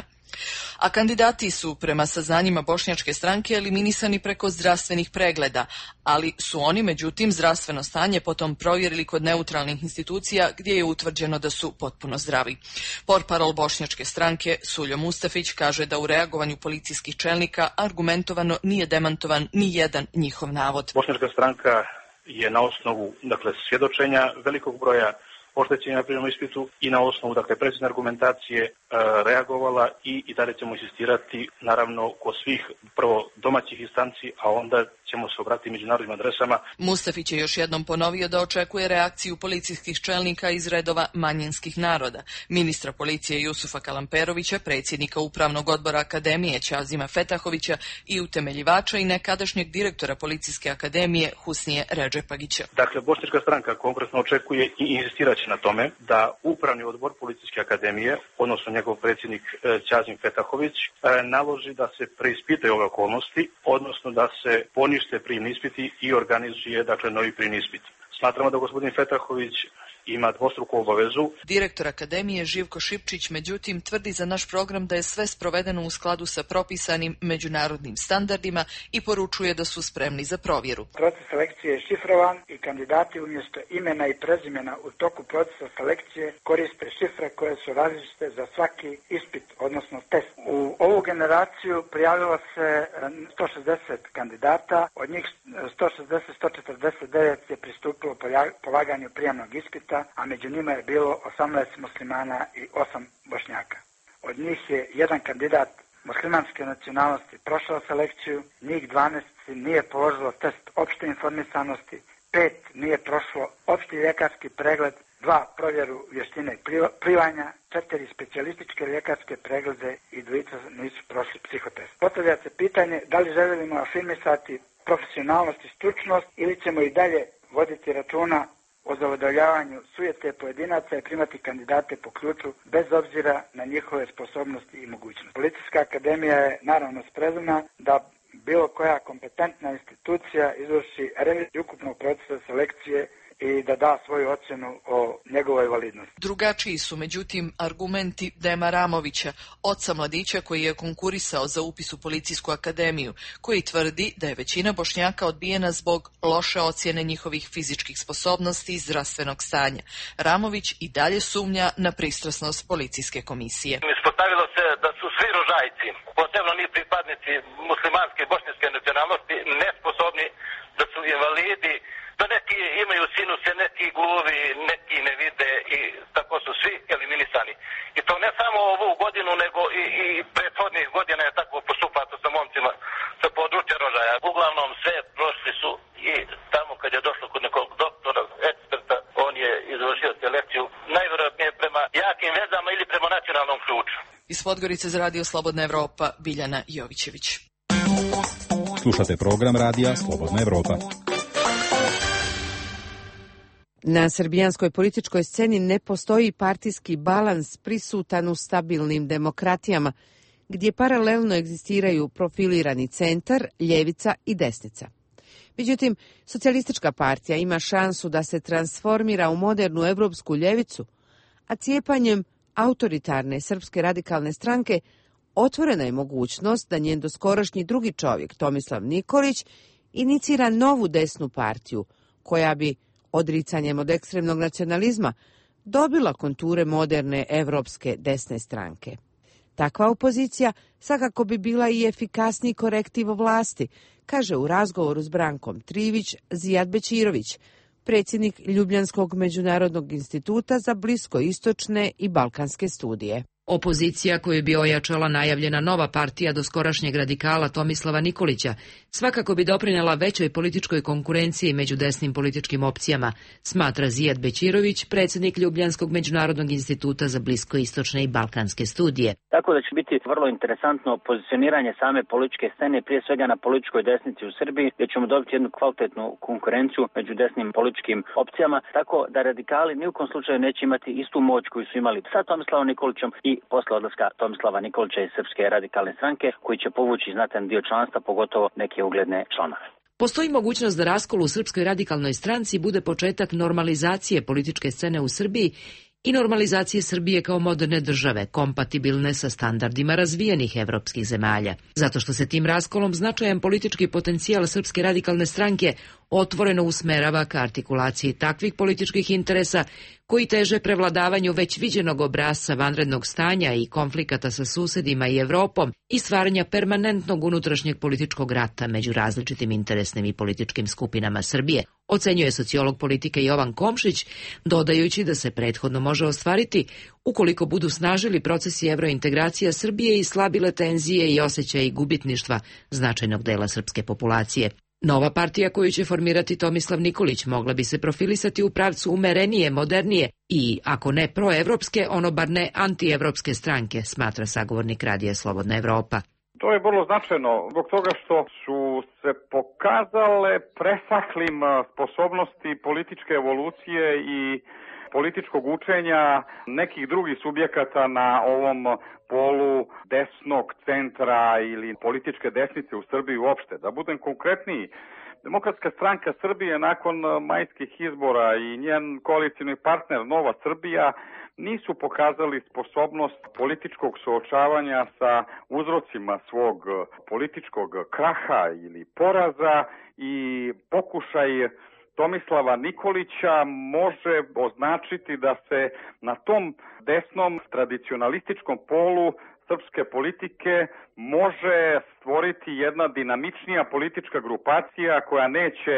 A kandidati su, prema saznanjima Bošnjačke stranke, eliminisani preko zdravstvenih pregleda, ali su oni, međutim, zdravstveno stanje potom provjerili kod neutralnih institucija gdje je utvrđeno da su potpuno zdravi. Portparol Bošnjačke stranke Suljo Mustafić kaže da u reagovanju policijskih čelnika argumentovano nije demantovan ni jedan njihov navod. Bošnjačka stranka je na osnovu, dakle, svjedočenja velikog broja oštećenja na prijemnom ispitu i na osnovu, dakle, precizne argumentacije e, reagovala i, i dalje ćemo insistirati, naravno, kod svih prvo domaćih instanci, a onda ćemo se obratiti međunarodnim adresama. Mustafić je još jednom ponovio da očekuje reakciju policijskih čelnika iz redova manjinskih naroda. Ministra policije Jusufa Kalamperovića, predsjednika Upravnog odbora Akademije Ćazima Fetahovića i utemeljivača i nekadašnjeg direktora Policijske akademije Husnije Redžepagića. Dakle, bošnjačka stranka konkretno očekuje i insistirat će na tome da Upravni odbor Policijske akademije, odnosno njegov predsjednik Ćazim Fetahović, naloži da se preispitaju ove okolnosti, odnosno da se ponište prijemni ispiti i organizuje, dakle, novi prijemni ispit. Smatramo da gospodin Fetahović ima dvostruku obavezu. Direktor Akademije Živko Šipčić, međutim, tvrdi za naš program da je sve sprovedeno u skladu sa propisanim međunarodnim standardima i poručuje da su spremni za provjeru. Proces selekcije je šifrovan i kandidati umjesto imena i prezimena u toku procesa selekcije koriste šifre koje su različite za svaki ispit, odnosno test. U ovu generaciju prijavilo se sto šezdeset kandidata, od njih sto šezdeset do sto četrdeset devet je pristupilo polaganju prijemnog ispita, a među njima je bilo osamnaest muslimana i osam bošnjaka. Od njih je jedan kandidat muslimanske nacionalnosti prošao selekciju, njih dvanaest nije položilo test opšte informisanosti, pet nije prošlo opšti ljekarski pregled, dva provjeru vještine plivanja, četiri specijalističke ljekarske preglede i dvojica nisu prošli psihotest. Postavlja se pitanje da li želimo afirmisati profesionalnost i stručnost ili ćemo i dalje voditi računa o zadovoljavanju sujete pojedinaca i primati kandidate po ključu bez obzira na njihove sposobnosti i mogućnosti. Policijska akademija je naravno spremna da bilo koja kompetentna institucija izvrši reviziju ukupnog procesa selekcije i da da svoju ocjenu o njegovoj validnosti. Drugačiji su, međutim, argumenti Dema Ramovića, oca mladića koji je konkurisao za upis u Policijsku akademiju, koji tvrdi da je većina Bošnjaka odbijena zbog loše ocjene njihovih fizičkih sposobnosti i zdravstvenog stanja. Ramović i dalje sumnja na pristrasnost Policijske komisije. Ispostavilo se da su svi rožajci, posebno ni pripadnici muslimanske i bošnjske nacionalnosti, nesposobni, da su invalidi, da neki imaju sinuse, neki gluvi, neki ne vide i tako su svi eliminisani. I to ne samo ovu godinu, nego i, i prethodnih godina je tako postupato sa momcima sa područja rožaja. Uglavnom sve prošli su i tamo kad je došlo kod nekog doktora, eksperta, on je izvršio selekciju najvjerojatnije prema jakim vezama ili prema nacionalnom ključu. Iz Podgorice za Radio Slobodna Evropa, Biljana Jovićević. Slušate program Radija Slobodna Evropa. Na srbijanskoj političkoj sceni ne postoji partijski balans prisutan u stabilnim demokratijama, gdje paralelno egzistiraju profilirani centar, ljevica i desnica. Međutim, socijalistička partija ima šansu da se transformira u modernu evropsku ljevicu, a cijepanjem autoritarne srpske radikalne stranke otvorena je mogućnost da njen doskorašnji drugi čovjek, Tomislav Nikolić, inicira novu desnu partiju, koja bi odricanjem od ekstremnog nacionalizma dobila konture moderne evropske desne stranke. Takva opozicija svakako bi bila i efikasniji korektiv vlasti, kaže u razgovoru s Brankom Trivić Zijad Bećirović, predsjednik Ljubljanskog međunarodnog instituta za bliskoistočne i balkanske studije. Opozicija koju bi ojačala najavljena nova partija doskorašnjeg radikala Tomislava Nikolića svakako bi doprinjela većoj političkoj konkurenciji među desnim političkim opcijama, smatra Zijad Bećirović, predsjednik Ljubljanskog međunarodnog instituta za bliskoistočne i balkanske studije. Tako da će biti vrlo interesantno pozicioniranje same političke scene, prije svega na političkoj desnici u Srbiji, gdje ćemo dobiti jednu kvalitetnu konkurenciju među desnim političkim opcijama, tako da radikali ni u kom slučaju neće imati istu moć koju su imali sa Tomislavom Nikolićem i posle odlaska Tomislava Nikolića iz Srpske radikalne stranke, koji će povući znatan dio članstva, pogotovo neke ugledne članove. Postoji mogućnost da raskol u Srpskoj radikalnoj stranci bude početak normalizacije političke scene u Srbiji i normalizacije Srbije kao moderne države, kompatibilne sa standardima razvijenih evropskih zemalja. Zato što se tim raskolom značajan politički potencijal Srpske radikalne stranke otvoreno usmerava ka artikulaciji takvih političkih interesa koji teže prevladavanju već viđenog obrasca vanrednog stanja i konflikata sa susedima i Evropom i stvaranja permanentnog unutrašnjeg političkog rata među različitim interesnim i političkim skupinama Srbije, ocenjuje sociolog politike Jovan Komšić, dodajući da se prethodno može ostvariti ukoliko budu snažili procesi evrointegracija Srbije i slabile tenzije i osjećaji gubitništva značajnog dela srpske populacije. Nova partija koju će formirati Tomislav Nikolić mogla bi se profilisati u pravcu umerenije, modernije i, ako ne proevropske, ono bar ne antievropske stranke, smatra sagovornik Radija Slobodna Evropa. To je vrlo značajno zbog toga što su se pokazale presaklim sposobnosti političke evolucije i političkog učenja nekih drugih subjekata na ovom polu desnog centra ili političke desnice u Srbiji uopšte. Da budem konkretniji, Demokratska stranka Srbije nakon majskih izbora i njen koalicioni partner Nova Srbija nisu pokazali sposobnost političkog suočavanja sa uzrocima svog političkog kraha ili poraza i pokušaj Tomislava Nikolića može označiti da se na tom desnom tradicionalističkom polu srpske politike može stvoriti jedna dinamičnija politička grupacija koja neće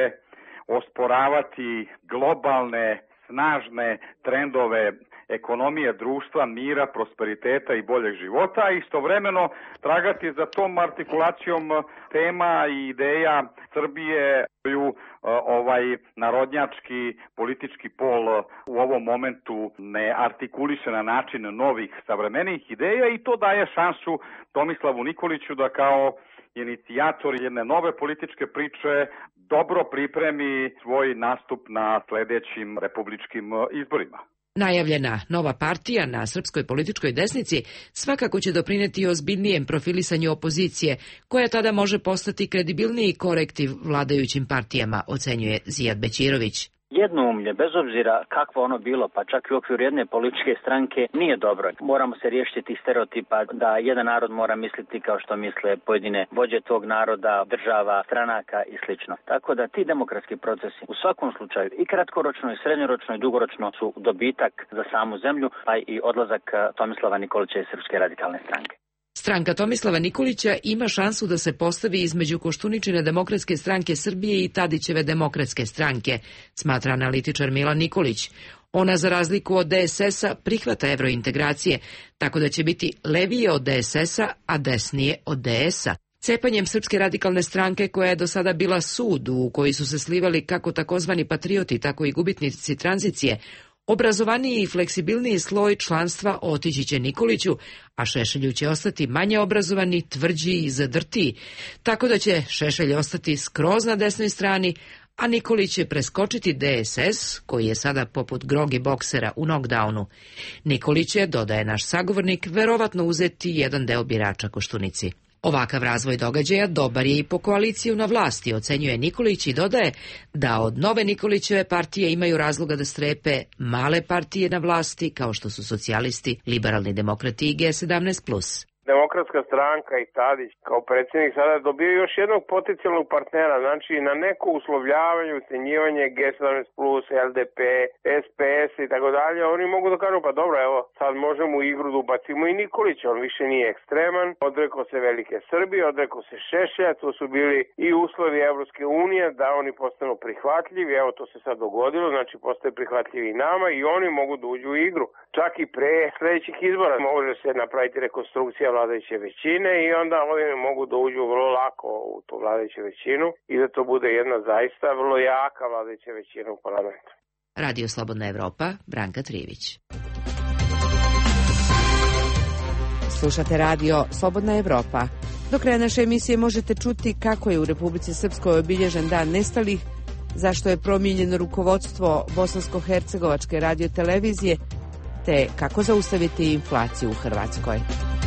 osporavati globalne, snažne trendove ekonomije, društva, mira, prosperiteta i boljeg života, a istovremeno tragati za tom artikulacijom tema i ideja Srbije koju ovaj narodnjački politički pol u ovom momentu ne artikuliše na način novih savremenih ideja i to daje šansu Tomislavu Nikoliću da kao inicijator jedne nove političke priče dobro pripremi svoj nastup na sledećim republičkim izborima. Najavljena nova partija na srpskoj političkoj desnici svakako će doprineti ozbiljnijem profilisanju opozicije, koja tada može postati kredibilniji korektiv vladajućim partijama, ocenjuje Zijad Bećirović. Jednoumlje, bez obzira kakvo ono bilo, pa čak i u okviru jedne političke stranke, nije dobro. Moramo se riješiti tih stereotipa da jedan narod mora misliti kao što misle pojedine vođe tog naroda, država, stranaka i slično. Tako da ti demokratski procesi u svakom slučaju i kratkoročno i srednjoročno i dugoročno su dobitak za samu zemlju, pa i odlazak Tomislava Nikolića iz Srpske radikalne stranke. Stranka Tomislava Nikolića ima šansu da se postavi između Koštuničine Demokratske stranke Srbije i Tadićeve Demokratske stranke, smatra analitičar Milan Nikolić. Ona, za razliku od D S S-a, prihvata evrointegracije, tako da će biti levije od D S S-a, a desnije od D S-a. Cepanjem Srpske radikalne stranke, koja je do sada bila sud u koji su se slivali kako takozvani patrioti, tako i gubitnici tranzicije, obrazovaniji i fleksibilniji sloj članstva otići će Nikoliću, a Šešelju će ostati manje obrazovani, tvrđi i zadrtiji, tako da će Šešelj ostati skroz na desnoj strani, a Nikolić će preskočiti D S S, koji je sada poput grogi boksera u knockdownu. Nikolić će, dodaje naš sagovornik, verovatno uzeti jedan deo birača Koštunici. Ovakav razvoj događaja dobar je i po koaliciju na vlasti, ocenjuje Nikolić i dodaje da od nove Nikolićeve partije imaju razloga da strepe male partije na vlasti kao što su socijalisti, liberalni demokrati i G sedamnaest plus. Demokratska stranka i Tadić kao predsjednik sada dobio još jednog potencijalnog partnera, znači na neko uslovljavanje, ucenjivanje G sedamnaest plus, L D P, S P S i tako dalje, oni mogu da kažu pa dobro, evo sad možemo u igru da ubacimo i Nikolića, on više nije ekstreman, odrekao se Velike Srbije, odrekao se Šešelja, to su bili i uslovi Evropske unije da oni postanu prihvatljivi, evo to se sad dogodilo, znači postaje prihvatljivi i nama i oni mogu da uđu u igru. Čak i pre sledećih izbora može se napraviti rekonstrukcija vladajuće većine i onda oni mogu da uđu vrlo lako u tu vladajuću većinu i da to bude jedna zaista vrlo jaka vladajuća većina u parlamentu. Radio Slobodna Evropa, Branka Trivić. Slušate radio Slobodna Evropa. Do kraja naše emisije možete čuti kako je u Republici Srpskoj obilježen dan nestalih, zašto je promijenjeno rukovodstvo Bosansko-hercegovačke radiotelevizije, te kako zaustaviti inflaciju u Hrvatskoj.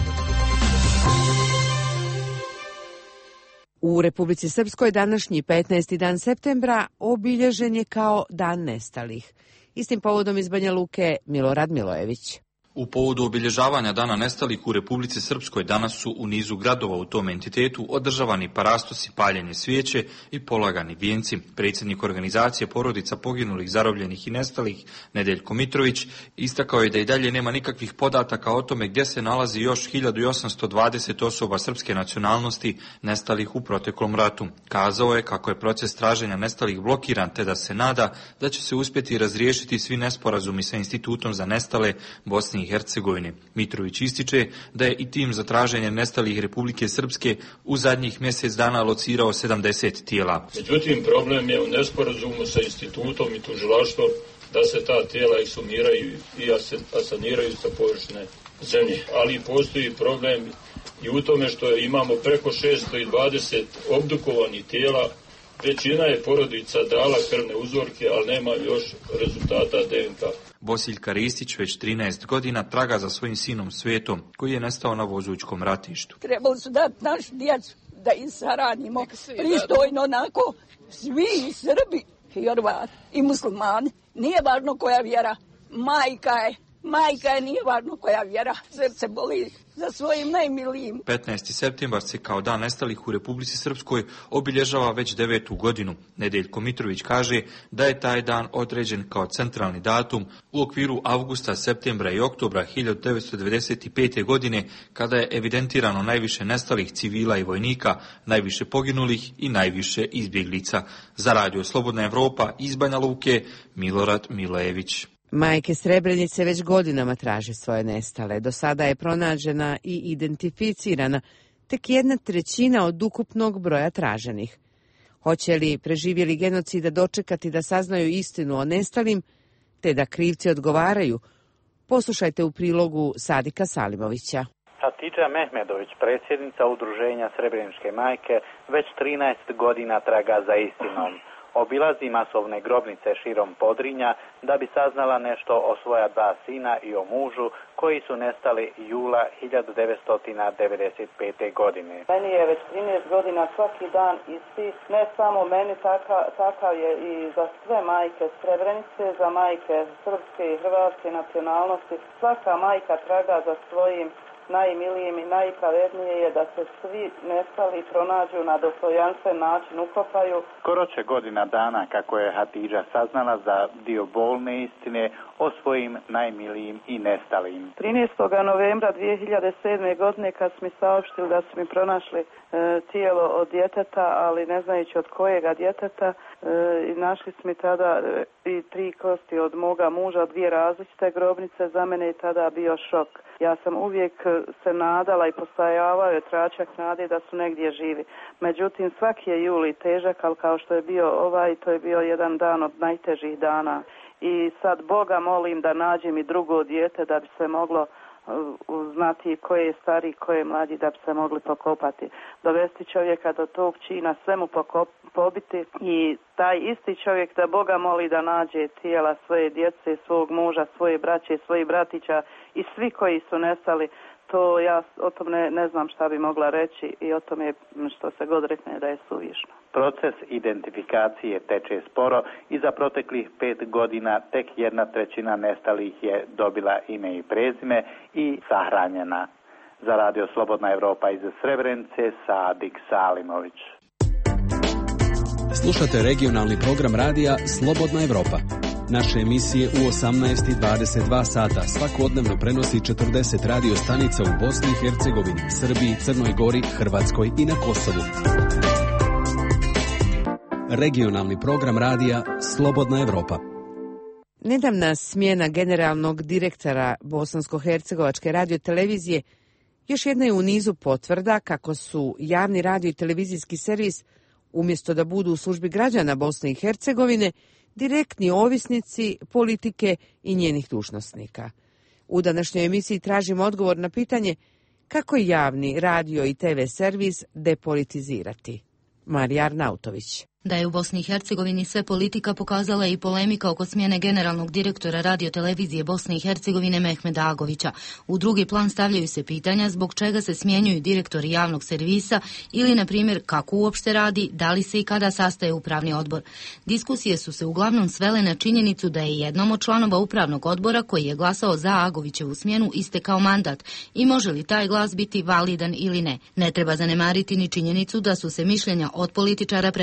U Republici Srpskoj današnji petnaesti dan septembra obilježen je kao dan nestalih. Istim povodom iz Banja Luke Milorad Milojević. U povodu obilježavanja Dana nestalih u Republici Srpskoj danas su u nizu gradova u tom entitetu održavani parastosi, paljenje svijeće i polagani vijenci. Predsjednik organizacije porodica poginulih, zarobljenih i nestalih, Nedeljko Mitrović, istakao je da i dalje nema nikakvih podataka o tome gdje se nalazi još hiljadu osamsto dvadeset osoba srpske nacionalnosti nestalih u proteklom ratu. Kazao je kako je proces traženja nestalih blokiran, te da se nada da će se uspjeti razriješiti svi nesporazumi sa Institutom za nestale Bosne Bosne i Hercegovine. Mitrović ističe da je i tim za traženje nestalih Republike Srpske u zadnjih mjesec dana locirao sedamdeset tijela. Međutim, problem je u nesporazumu sa institutom i tužilaštvom da se ta tijela eksumiraju i asaniraju sa površine zemlje. Ali postoji problem i u tome što imamo preko šesto dvadeset obdukovanih tijela. Većina je porodica dala krvne uzorke, ali nema još rezultata D N K. Bosiljka Ristić već trinaest godina traga za svojim sinom Svetom, koji je nestao na Vozućkom ratištu. Trebali su dati našu djecu da ih saranimo pristojno onako, svi i Srbi, i Hrvati, i muslimani. Nije važno koja vjera, majka je. Majka je, nije važno koja vjera, srce boli za svojim najmilijim. petnaesti septembar se kao dan nestalih u Republici Srpskoj obilježava već devetu godinu. Nedeljko Mitrović kaže da je taj dan određen kao centralni datum u okviru avgusta, septembra i oktobra hiljadu devetsto devedeset pete. godine, kada je evidentirano najviše nestalih civila i vojnika, najviše poginulih i najviše izbjeglica. Za Radio Slobodna Evropa iz Banja Luke, Milorad Milojević. Majke Srebrenice već godinama traže svoje nestale. Do sada je pronađena i identificirana tek jedna trećina od ukupnog broja traženih. Hoće li preživjeli genocida dočekati da saznaju istinu o nestalim, te da krivci odgovaraju? Poslušajte u prilogu Sadika Salimovića. Hatidža Mehmedović, predsjednica udruženja Srebreničke majke, već trinaest godina traga za istinom. Obilazi masovne grobnice širom Podrinja da bi saznala nešto o svoja dva sina i o mužu koji su nestali jula hiljadu devetsto devedeset pete. godine. Meni je već trinaest godina svaki dan isti, ne samo meni, takav, takav je i za sve majke Srebrenice, za majke srpske i hrvatske nacionalnosti. Svaka majka traga za svojim najmilijim i najpravednije je da se svi nestali pronađu na dostojanstven način, ukopaju. Skoro će godina dana kako je Hatidža saznala za dio bolne istine o svojim najmilijim i nestalim. trinaestog novembra dvije hiljade sedme. godine kad su mi saopštili da su mi pronašli e, tijelo od djeteta, ali ne znajući od kojega djeteta, e, i našli su mi tada e, i tri kosti od moga muža, dvije različite grobnice. Za mene je tada bio šok. Ja sam uvijek se nadala i postajavao je tračak nade da su negdje živi. Međutim, svaki je juli težak, ali kao što je bio ovaj, to je bio jedan dan od najtežih dana. I sad Boga molim da nađem i drugo dijete da bi se moglo znati ko je stari, ko je mlađi, da bi se mogli pokopati. Dovesti čovjeka do tog čina, sve mu pokop, pobiti i taj isti čovjek da Boga moli da nađe tijela svoje djece, svog muža, svoje braće, svojih bratića i svi koji su nestali. To ja o tom ne, ne znam šta bi mogla reći i o tome što se god rekne da je suvišno. Proces identifikacije teče sporo i za proteklih pet godina tek jedna trećina nestalih je dobila ime i prezime i sahranjena. Za Radio Slobodna Evropa iz Srebrenice, Sadik Salimović. Slušate regionalni program radija Slobodna Evropa. Naše emisije u osamnaest i dvadeset dva sata svakodnevno prenosi četrdeset radio stanica u Bosni i Hercegovini, Srbiji, Crnoj Gori, Hrvatskoj i na Kosovu. Regionalni program radija Slobodna Evropa. Nedavna smjena generalnog direktora Bosansko-hercegovačke radiotelevizije još jedna je u nizu potvrda kako su javni radio i televizijski servis, umjesto da budu u službi građana Bosne i Hercegovine, direktni ovisnici politike i njenih dužnosnika. U današnjoj emisiji tražimo odgovor na pitanje kako je javni radio i te ve servis depolitizirati. Marija Arnautović. Da je u Bosni i Hercegovini sve politika pokazala i polemika oko smjene generalnog direktora radiotelevizije Bosne i Hercegovine Mehmeda Agovića. U drugi plan stavljaju se pitanja zbog čega se smjenjuju direktori javnog servisa ili, na primjer, kako uopšte radi, da li se i kada sastaje upravni odbor. Diskusije su se uglavnom svele na činjenicu da je jednom od članova upravnog odbora koji je glasao za Agovićevu smjenu istekao mandat i može li taj glas biti validan ili ne. Ne treba zanemariti ni činjenicu da su se mišljenja od političara preko medijskih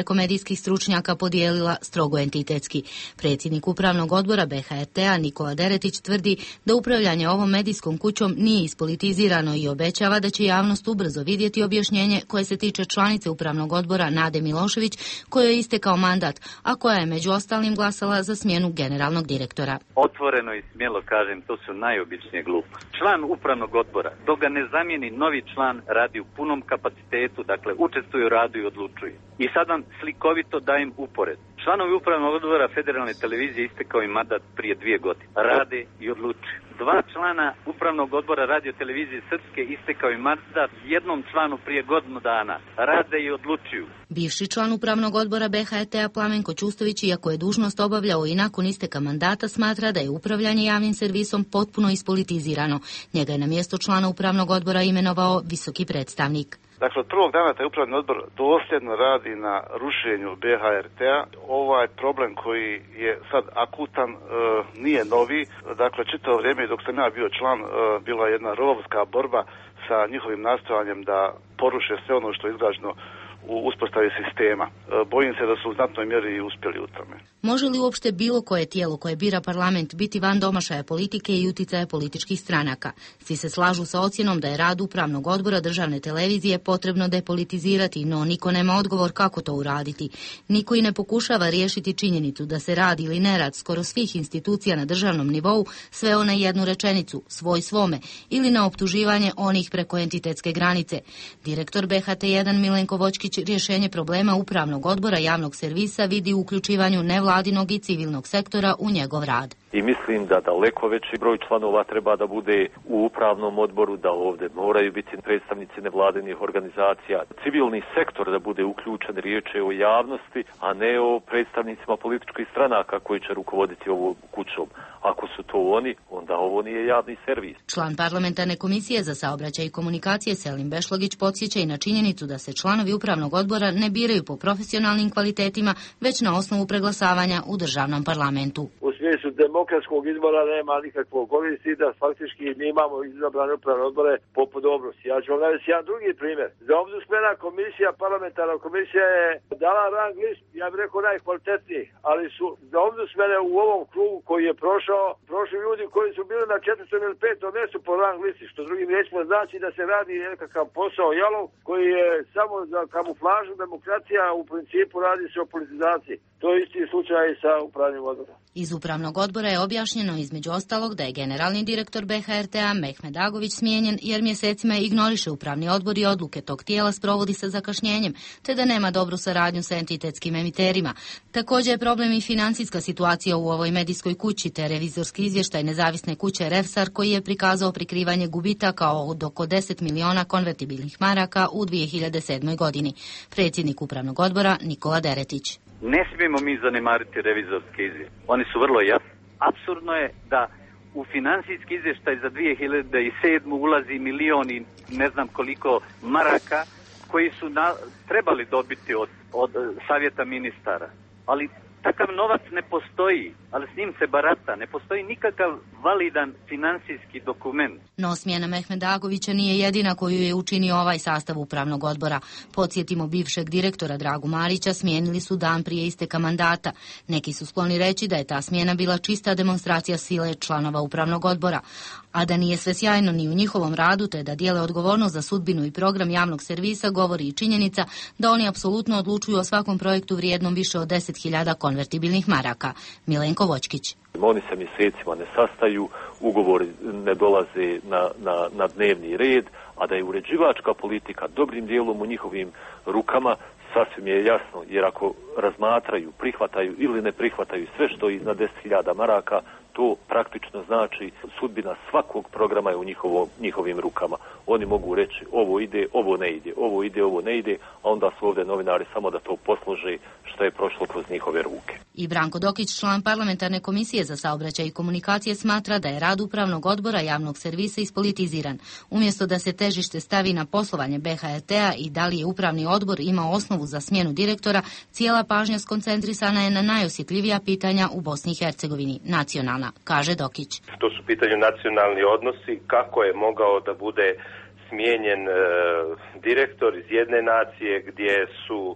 medijskih stručnjaka podijelila strogo entitetski. Predsjednik Upravnog odbora B H R T-a Nikola Deretić tvrdi da upravljanje ovom medijskom kućom nije ispolitizirano i obećava da će javnost ubrzo vidjeti objašnjenje koje se tiče članice Upravnog odbora Nade Milošević, kojoj je istekao mandat, a koja je među ostalim glasala za smjenu generalnog direktora. Otvoreno i smjelo kažem, to su najobičnije gluposti. Član Upravnog odbora, dok ga ne zamijeni novi član, radi u punom kapacitetu, dakle učestvuje u radu i odlučuje. I sad vam slikovito dajem upored. Članovi Upravnog odbora Federalne televizije istekao im mandat prije dvije godine. Rade i odlučuju. Dva člana Upravnog odbora Radio televizije Srpske istekao im mandat jednom članu prije godinu dana. Rade i odlučuju. Bivši član Upravnog odbora B H R T-a Plamenko Ćustović, iako je dužnost obavljao i nakon isteka mandata, smatra da je upravljanje javnim servisom potpuno ispolitizirano. Njega je na mjesto člana Upravnog odbora imenovao visoki predstavnik. Dakle, od prvog dana taj upravni odbor dosljedno radi na rušenju B H R T-a. Ovaj problem koji je sad akutan e, nije novi. Dakle, čitavo vrijeme dok sam ja bio član, e, bila je jedna rovovska borba sa njihovim nastojanjem da poruše sve ono što je izgrađeno u uspostavi sistema. Bojim se da su u znatnoj mjeri i uspjeli u tome. Može li uopšte bilo koje tijelo koje bira parlament biti van domašaja politike i uticaja političkih stranaka? Svi se slažu sa ocjenom da je rad Upravnog odbora državne televizije potrebno depolitizirati, no niko nema odgovor kako to uraditi. Niko i ne pokušava riješiti činjenicu da se rad ili nerad skoro svih institucija na državnom nivou sve na jednu rečenicu, svoj svome, ili na optuživanje onih preko entitetske granice. Direktor B H T jedan Milenko Voćkić rješenje problema Upravnog odbora javnog servisa vidi u uključivanju nevladinog i civilnog sektora u njegov rad. I mislim da daleko veći broj članova treba da bude u upravnom odboru, da ovdje moraju biti predstavnici nevladinih organizacija, civilni sektor da bude uključen, riječ je o javnosti, a ne o predstavnicima političkih stranaka koji će rukovoditi ovom kućom. Ako su to oni, onda ovo nije javni servis. Član parlamentarne komisije za saobraćaj i komunikacije Selim Bešlogić podsjeća i na činjenicu da se članovi upravnog odbora ne biraju po profesionalnim kvalitetima, već na osnovu preglasavanja u državnom parlamentu. U smislu demokratskog izbora nema nikakvog koristi da faktički mi imamo izabrane upravne odbore po podobnosti. Ja ću vam navesti jedan drugi primjer. Za ombudsmena komisija, parlamentarna komisija je dala rang list, ja bih rekao najkvalitetniji, ali su za ombudsmene u ovom krugu koji je prošao, prošli ljudi koji su bili na četvrtom ili petom mjestu po rang listi, što drugim riječima znači da se radi nekakav posao jalov koji je samo za kamuflažu demokracija, u principu radi se o politizaciji. To je isti slučaj i sa upravnim odborom. Iz upravnog odbora je objašnjeno između ostalog da je generalni direktor B H R T-a Mehmed Agović smijenjen jer mjesecima ignoriše upravni odbor i odluke tog tijela sprovodi sa zakašnjenjem, te da nema dobru saradnju sa entitetskim emiterima. Također je problem i financijska situacija u ovoj medijskoj kući, te revizorski izvještaj nezavisne kuće Revsar koji je prikazao prikrivanje gubitaka od oko deset miliona konvertibilnih maraka u dvije hiljade sedmoj godini. Predsjednik upravnog odbora Nikola Deretić. Ne smijemo mi zanemariti revizorske izvještaje. Oni su vrlo jasni. Apsurdno je da u financijski izvještaj za dvije hiljade sedmu ulazi milion i ne znam koliko maraka koji su na, trebali dobiti od, od savjeta ministara. Ali takav novac ne postoji, ali s njim se barata. Ne postoji nikakav validan financijski dokument. No smjena Mehmeda Agovića nije jedina koju je učinio ovaj sastav upravnog odbora. Podsjetimo, bivšeg direktora Dragu Marića smijenili su dan prije isteka mandata. Neki su skloni reći da je ta smjena bila čista demonstracija sile članova upravnog odbora. A da nije sve sjajno ni u njihovom radu, te da dijele odgovornost za sudbinu i program javnog servisa, govori i činjenica da oni apsolutno odlučuju o svakom projektu vrijednom više od deset hiljada konvertibilnih maraka. Milenko Voćkić. Oni se mjesecima ne sastaju, ugovori ne dolaze na, na, na dnevni red, a da je uređivačka politika dobrim dijelom u njihovim rukama, sasvim je jasno, jer ako razmatraju, prihvataju ili ne prihvataju sve što je iznad deset hiljada maraka, to praktično znači sudbina svakog programa je u njihovo, njihovim rukama. Oni mogu reći ovo ide, ovo ne ide, ovo ide, ovo ne ide, a onda su ovdje novinari samo da to poslože što je prošlo kroz njihove ruke. I Branko Dokić, član parlamentarne komisije za saobraćaj i komunikacije, smatra da je rad upravnog odbora javnog servisa ispolitiziran. Umjesto da se težište stavi na poslovanje B H R T-a i da li je upravni odbor imao osnovu za smjenu direktora, cijela pažnja skoncentrisana je na najosjetljivija pitanja u Bosni i Hercegovini, nacionalna, kaže Dokić. To su pitanju nacionalni odnosi, kako je mogao da bude smijenjen e, direktor iz jedne nacije gdje su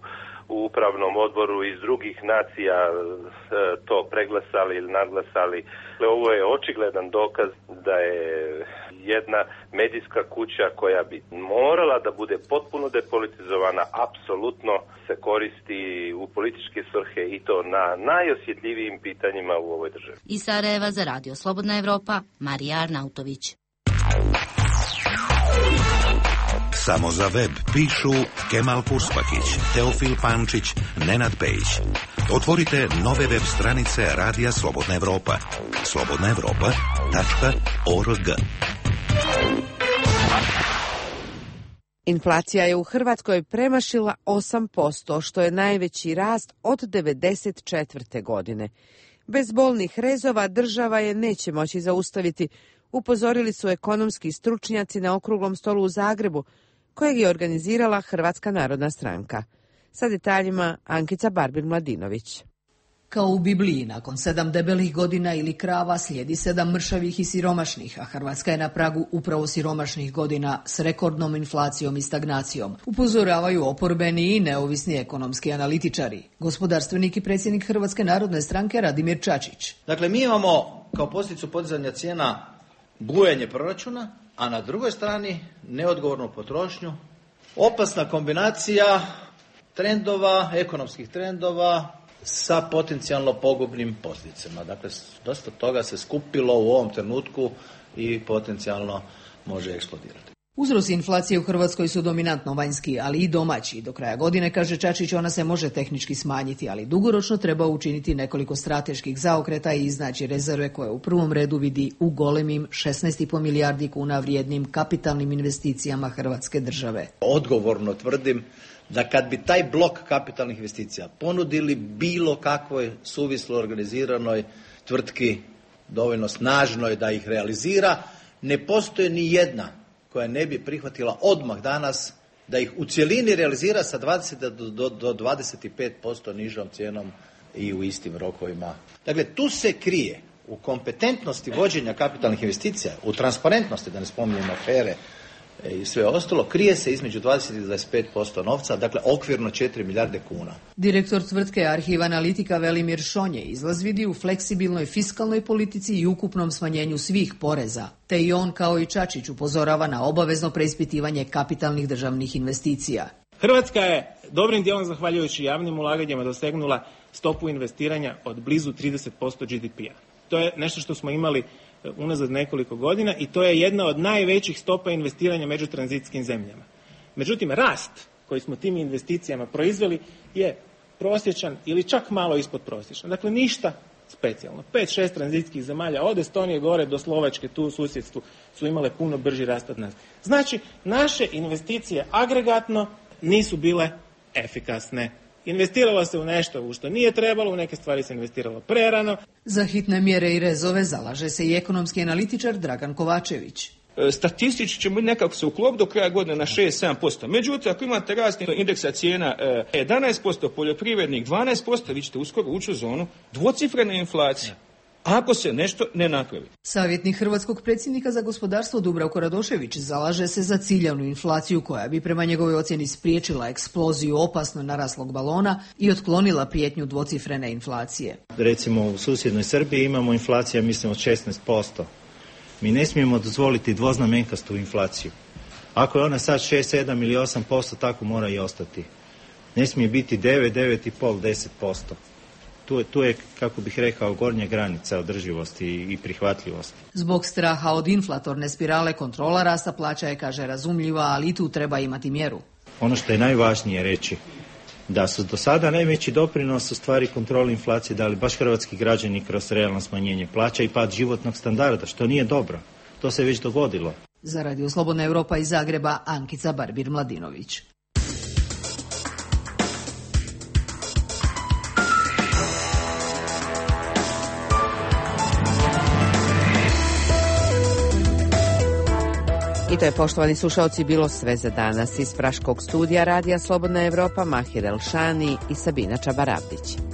u upravnom odboru iz drugih nacija to preglasali ili nadglasali. Ovo je očigledan dokaz da je jedna medijska kuća koja bi morala da bude potpuno depolitizovana, apsolutno se koristi u političke svrhe i to na najosjetljivijim pitanjima u ovoj državi. Iz Sarajeva za Radio Slobodna Evropa, Marija Arnautović. Samo za web pišu Kemal Purspakić, Teofil Pančić, Nenad Pejić. Otvorite nove web stranice Radija Slobodna Evropa. slobodna evropa tačka org. Inflacija je u Hrvatskoj premašila osam posto, što je najveći rast od devedeset četvrte. godine. Bez bolnih rezova država je neće moći zaustaviti, upozorili su ekonomski stručnjaci na okruglom stolu u Zagrebu, kojeg je organizirala Hrvatska narodna stranka. Sa detaljima Ankica Barbir-Mladinović. Kao u Bibliji, nakon sedam debelih godina ili krava slijedi sedam mršavih i siromašnih, a Hrvatska je na pragu upravo siromašnih godina s rekordnom inflacijom i stagnacijom. Upozoravaju oporbeni i neovisni ekonomski analitičari. Gospodarstvenik i predsjednik Hrvatske narodne stranke Radimir Čačić. Dakle, mi imamo kao posljedicu podizanja cijena bujanje proračuna, a na drugoj strani neodgovornu potrošnju. Opasna kombinacija trendova, ekonomskih trendova sa potencijalno pogubnim posljedicama. Dakle, dosta toga se skupilo u ovom trenutku i potencijalno može eksplodirati. Uzroci inflacije u Hrvatskoj su dominantno vanjski, ali i domaći. Do kraja godine, kaže Čačić, ona se može tehnički smanjiti, ali dugoročno treba učiniti nekoliko strateških zaokreta i iznaći rezerve koje u prvom redu vidi u golemim šesnaest i pol milijardi kuna vrijednim kapitalnim investicijama Hrvatske države. Odgovorno tvrdim da kad bi taj blok kapitalnih investicija ponudili bilo kakvoj suvislo organiziranoj tvrtki, dovoljno snažnoj da ih realizira, ne postoji ni jedna koja ne bi prihvatila odmah danas da ih u cjelini realizira sa dvadeset do dvadeset pet posto nižom cijenom i u istim rokovima. Dakle, tu se krije u kompetentnosti vođenja kapitalnih investicija, u transparentnosti, da ne spominjem afere i sve ostalo, krije se između dvadeset i dvadeset pet posto novca, dakle okvirno četiri milijarde kuna. Direktor tvrtke Arhiv Analitika Velimir Šonje izlaz vidi u fleksibilnoj fiskalnoj politici i ukupnom smanjenju svih poreza, te i on kao i Čačić upozorava na obavezno preispitivanje kapitalnih državnih investicija. Hrvatska je dobrim dijelom zahvaljujući javnim ulaganjima dosegnula stopu investiranja od blizu trideset posto G D P-a. To je nešto što smo imali unazad nekoliko godina i to je jedna od najvećih stopa investiranja među tranzitskim zemljama. Međutim, rast koji smo tim investicijama proizveli je prosječan ili čak malo ispod prosječan. Dakle, ništa specijalno. Pet, šest tranzitskih zemalja od Estonije gore do Slovačke tu u susjedstvu su imale puno brži rast od nas. Znači, naše investicije agregatno nisu bile efikasne. Investiralo se u nešto u što nije trebalo, u neke stvari se investiralo prerano. Za hitne mjere i rezove zalaže se i ekonomski analitičar Dragan Kovačević. Statistički ćemo nekako se uklopiti do kraja godine na šest do sedam posto. Međutim, ako imate rast indeksa cijena jedanaest posto, poljoprivrednik dvanaest posto, vi ćete uskoro ući u zonu dvocifrene inflacije. Ako se nešto ne napravi. Savjetnik hrvatskog predsjednika za gospodarstvo Dubravko Radošević zalaže se za ciljanu inflaciju koja bi prema njegovoj ocjeni spriječila eksploziju opasno naraslog balona i otklonila prijetnju dvocifrene inflacije. Recimo u susjednoj Srbiji imamo inflacija mislim od šesnaest posto. Mi ne smijemo dozvoliti dvoznamenkastu inflaciju. Ako je ona sad šest, sedam ili osam posto, tako mora i ostati. Ne smije biti devet, devet i pol, deset posto. Tu, tu je, kako bih rekao, gornja granica održivosti i prihvatljivosti. Zbog straha od inflatorne spirale kontrola rasta plaća je, kaže, razumljiva, ali i tu treba imati mjeru. Ono što je najvažnije reći, da su do sada najveći doprinos u stvari kontroli inflacije dali baš hrvatski građani kroz realno smanjenje plaća i pad životnog standarda, što nije dobro. To se već dogodilo. Za Radio Slobodna Evropa iz Zagreba, Ankica Barbir-Mladinović. I to je, poštovani slušalci, bilo sve za danas. Iz Praškog studija Radija Slobodna Evropa, Mahir Elšani i Sabina Čabarabdić.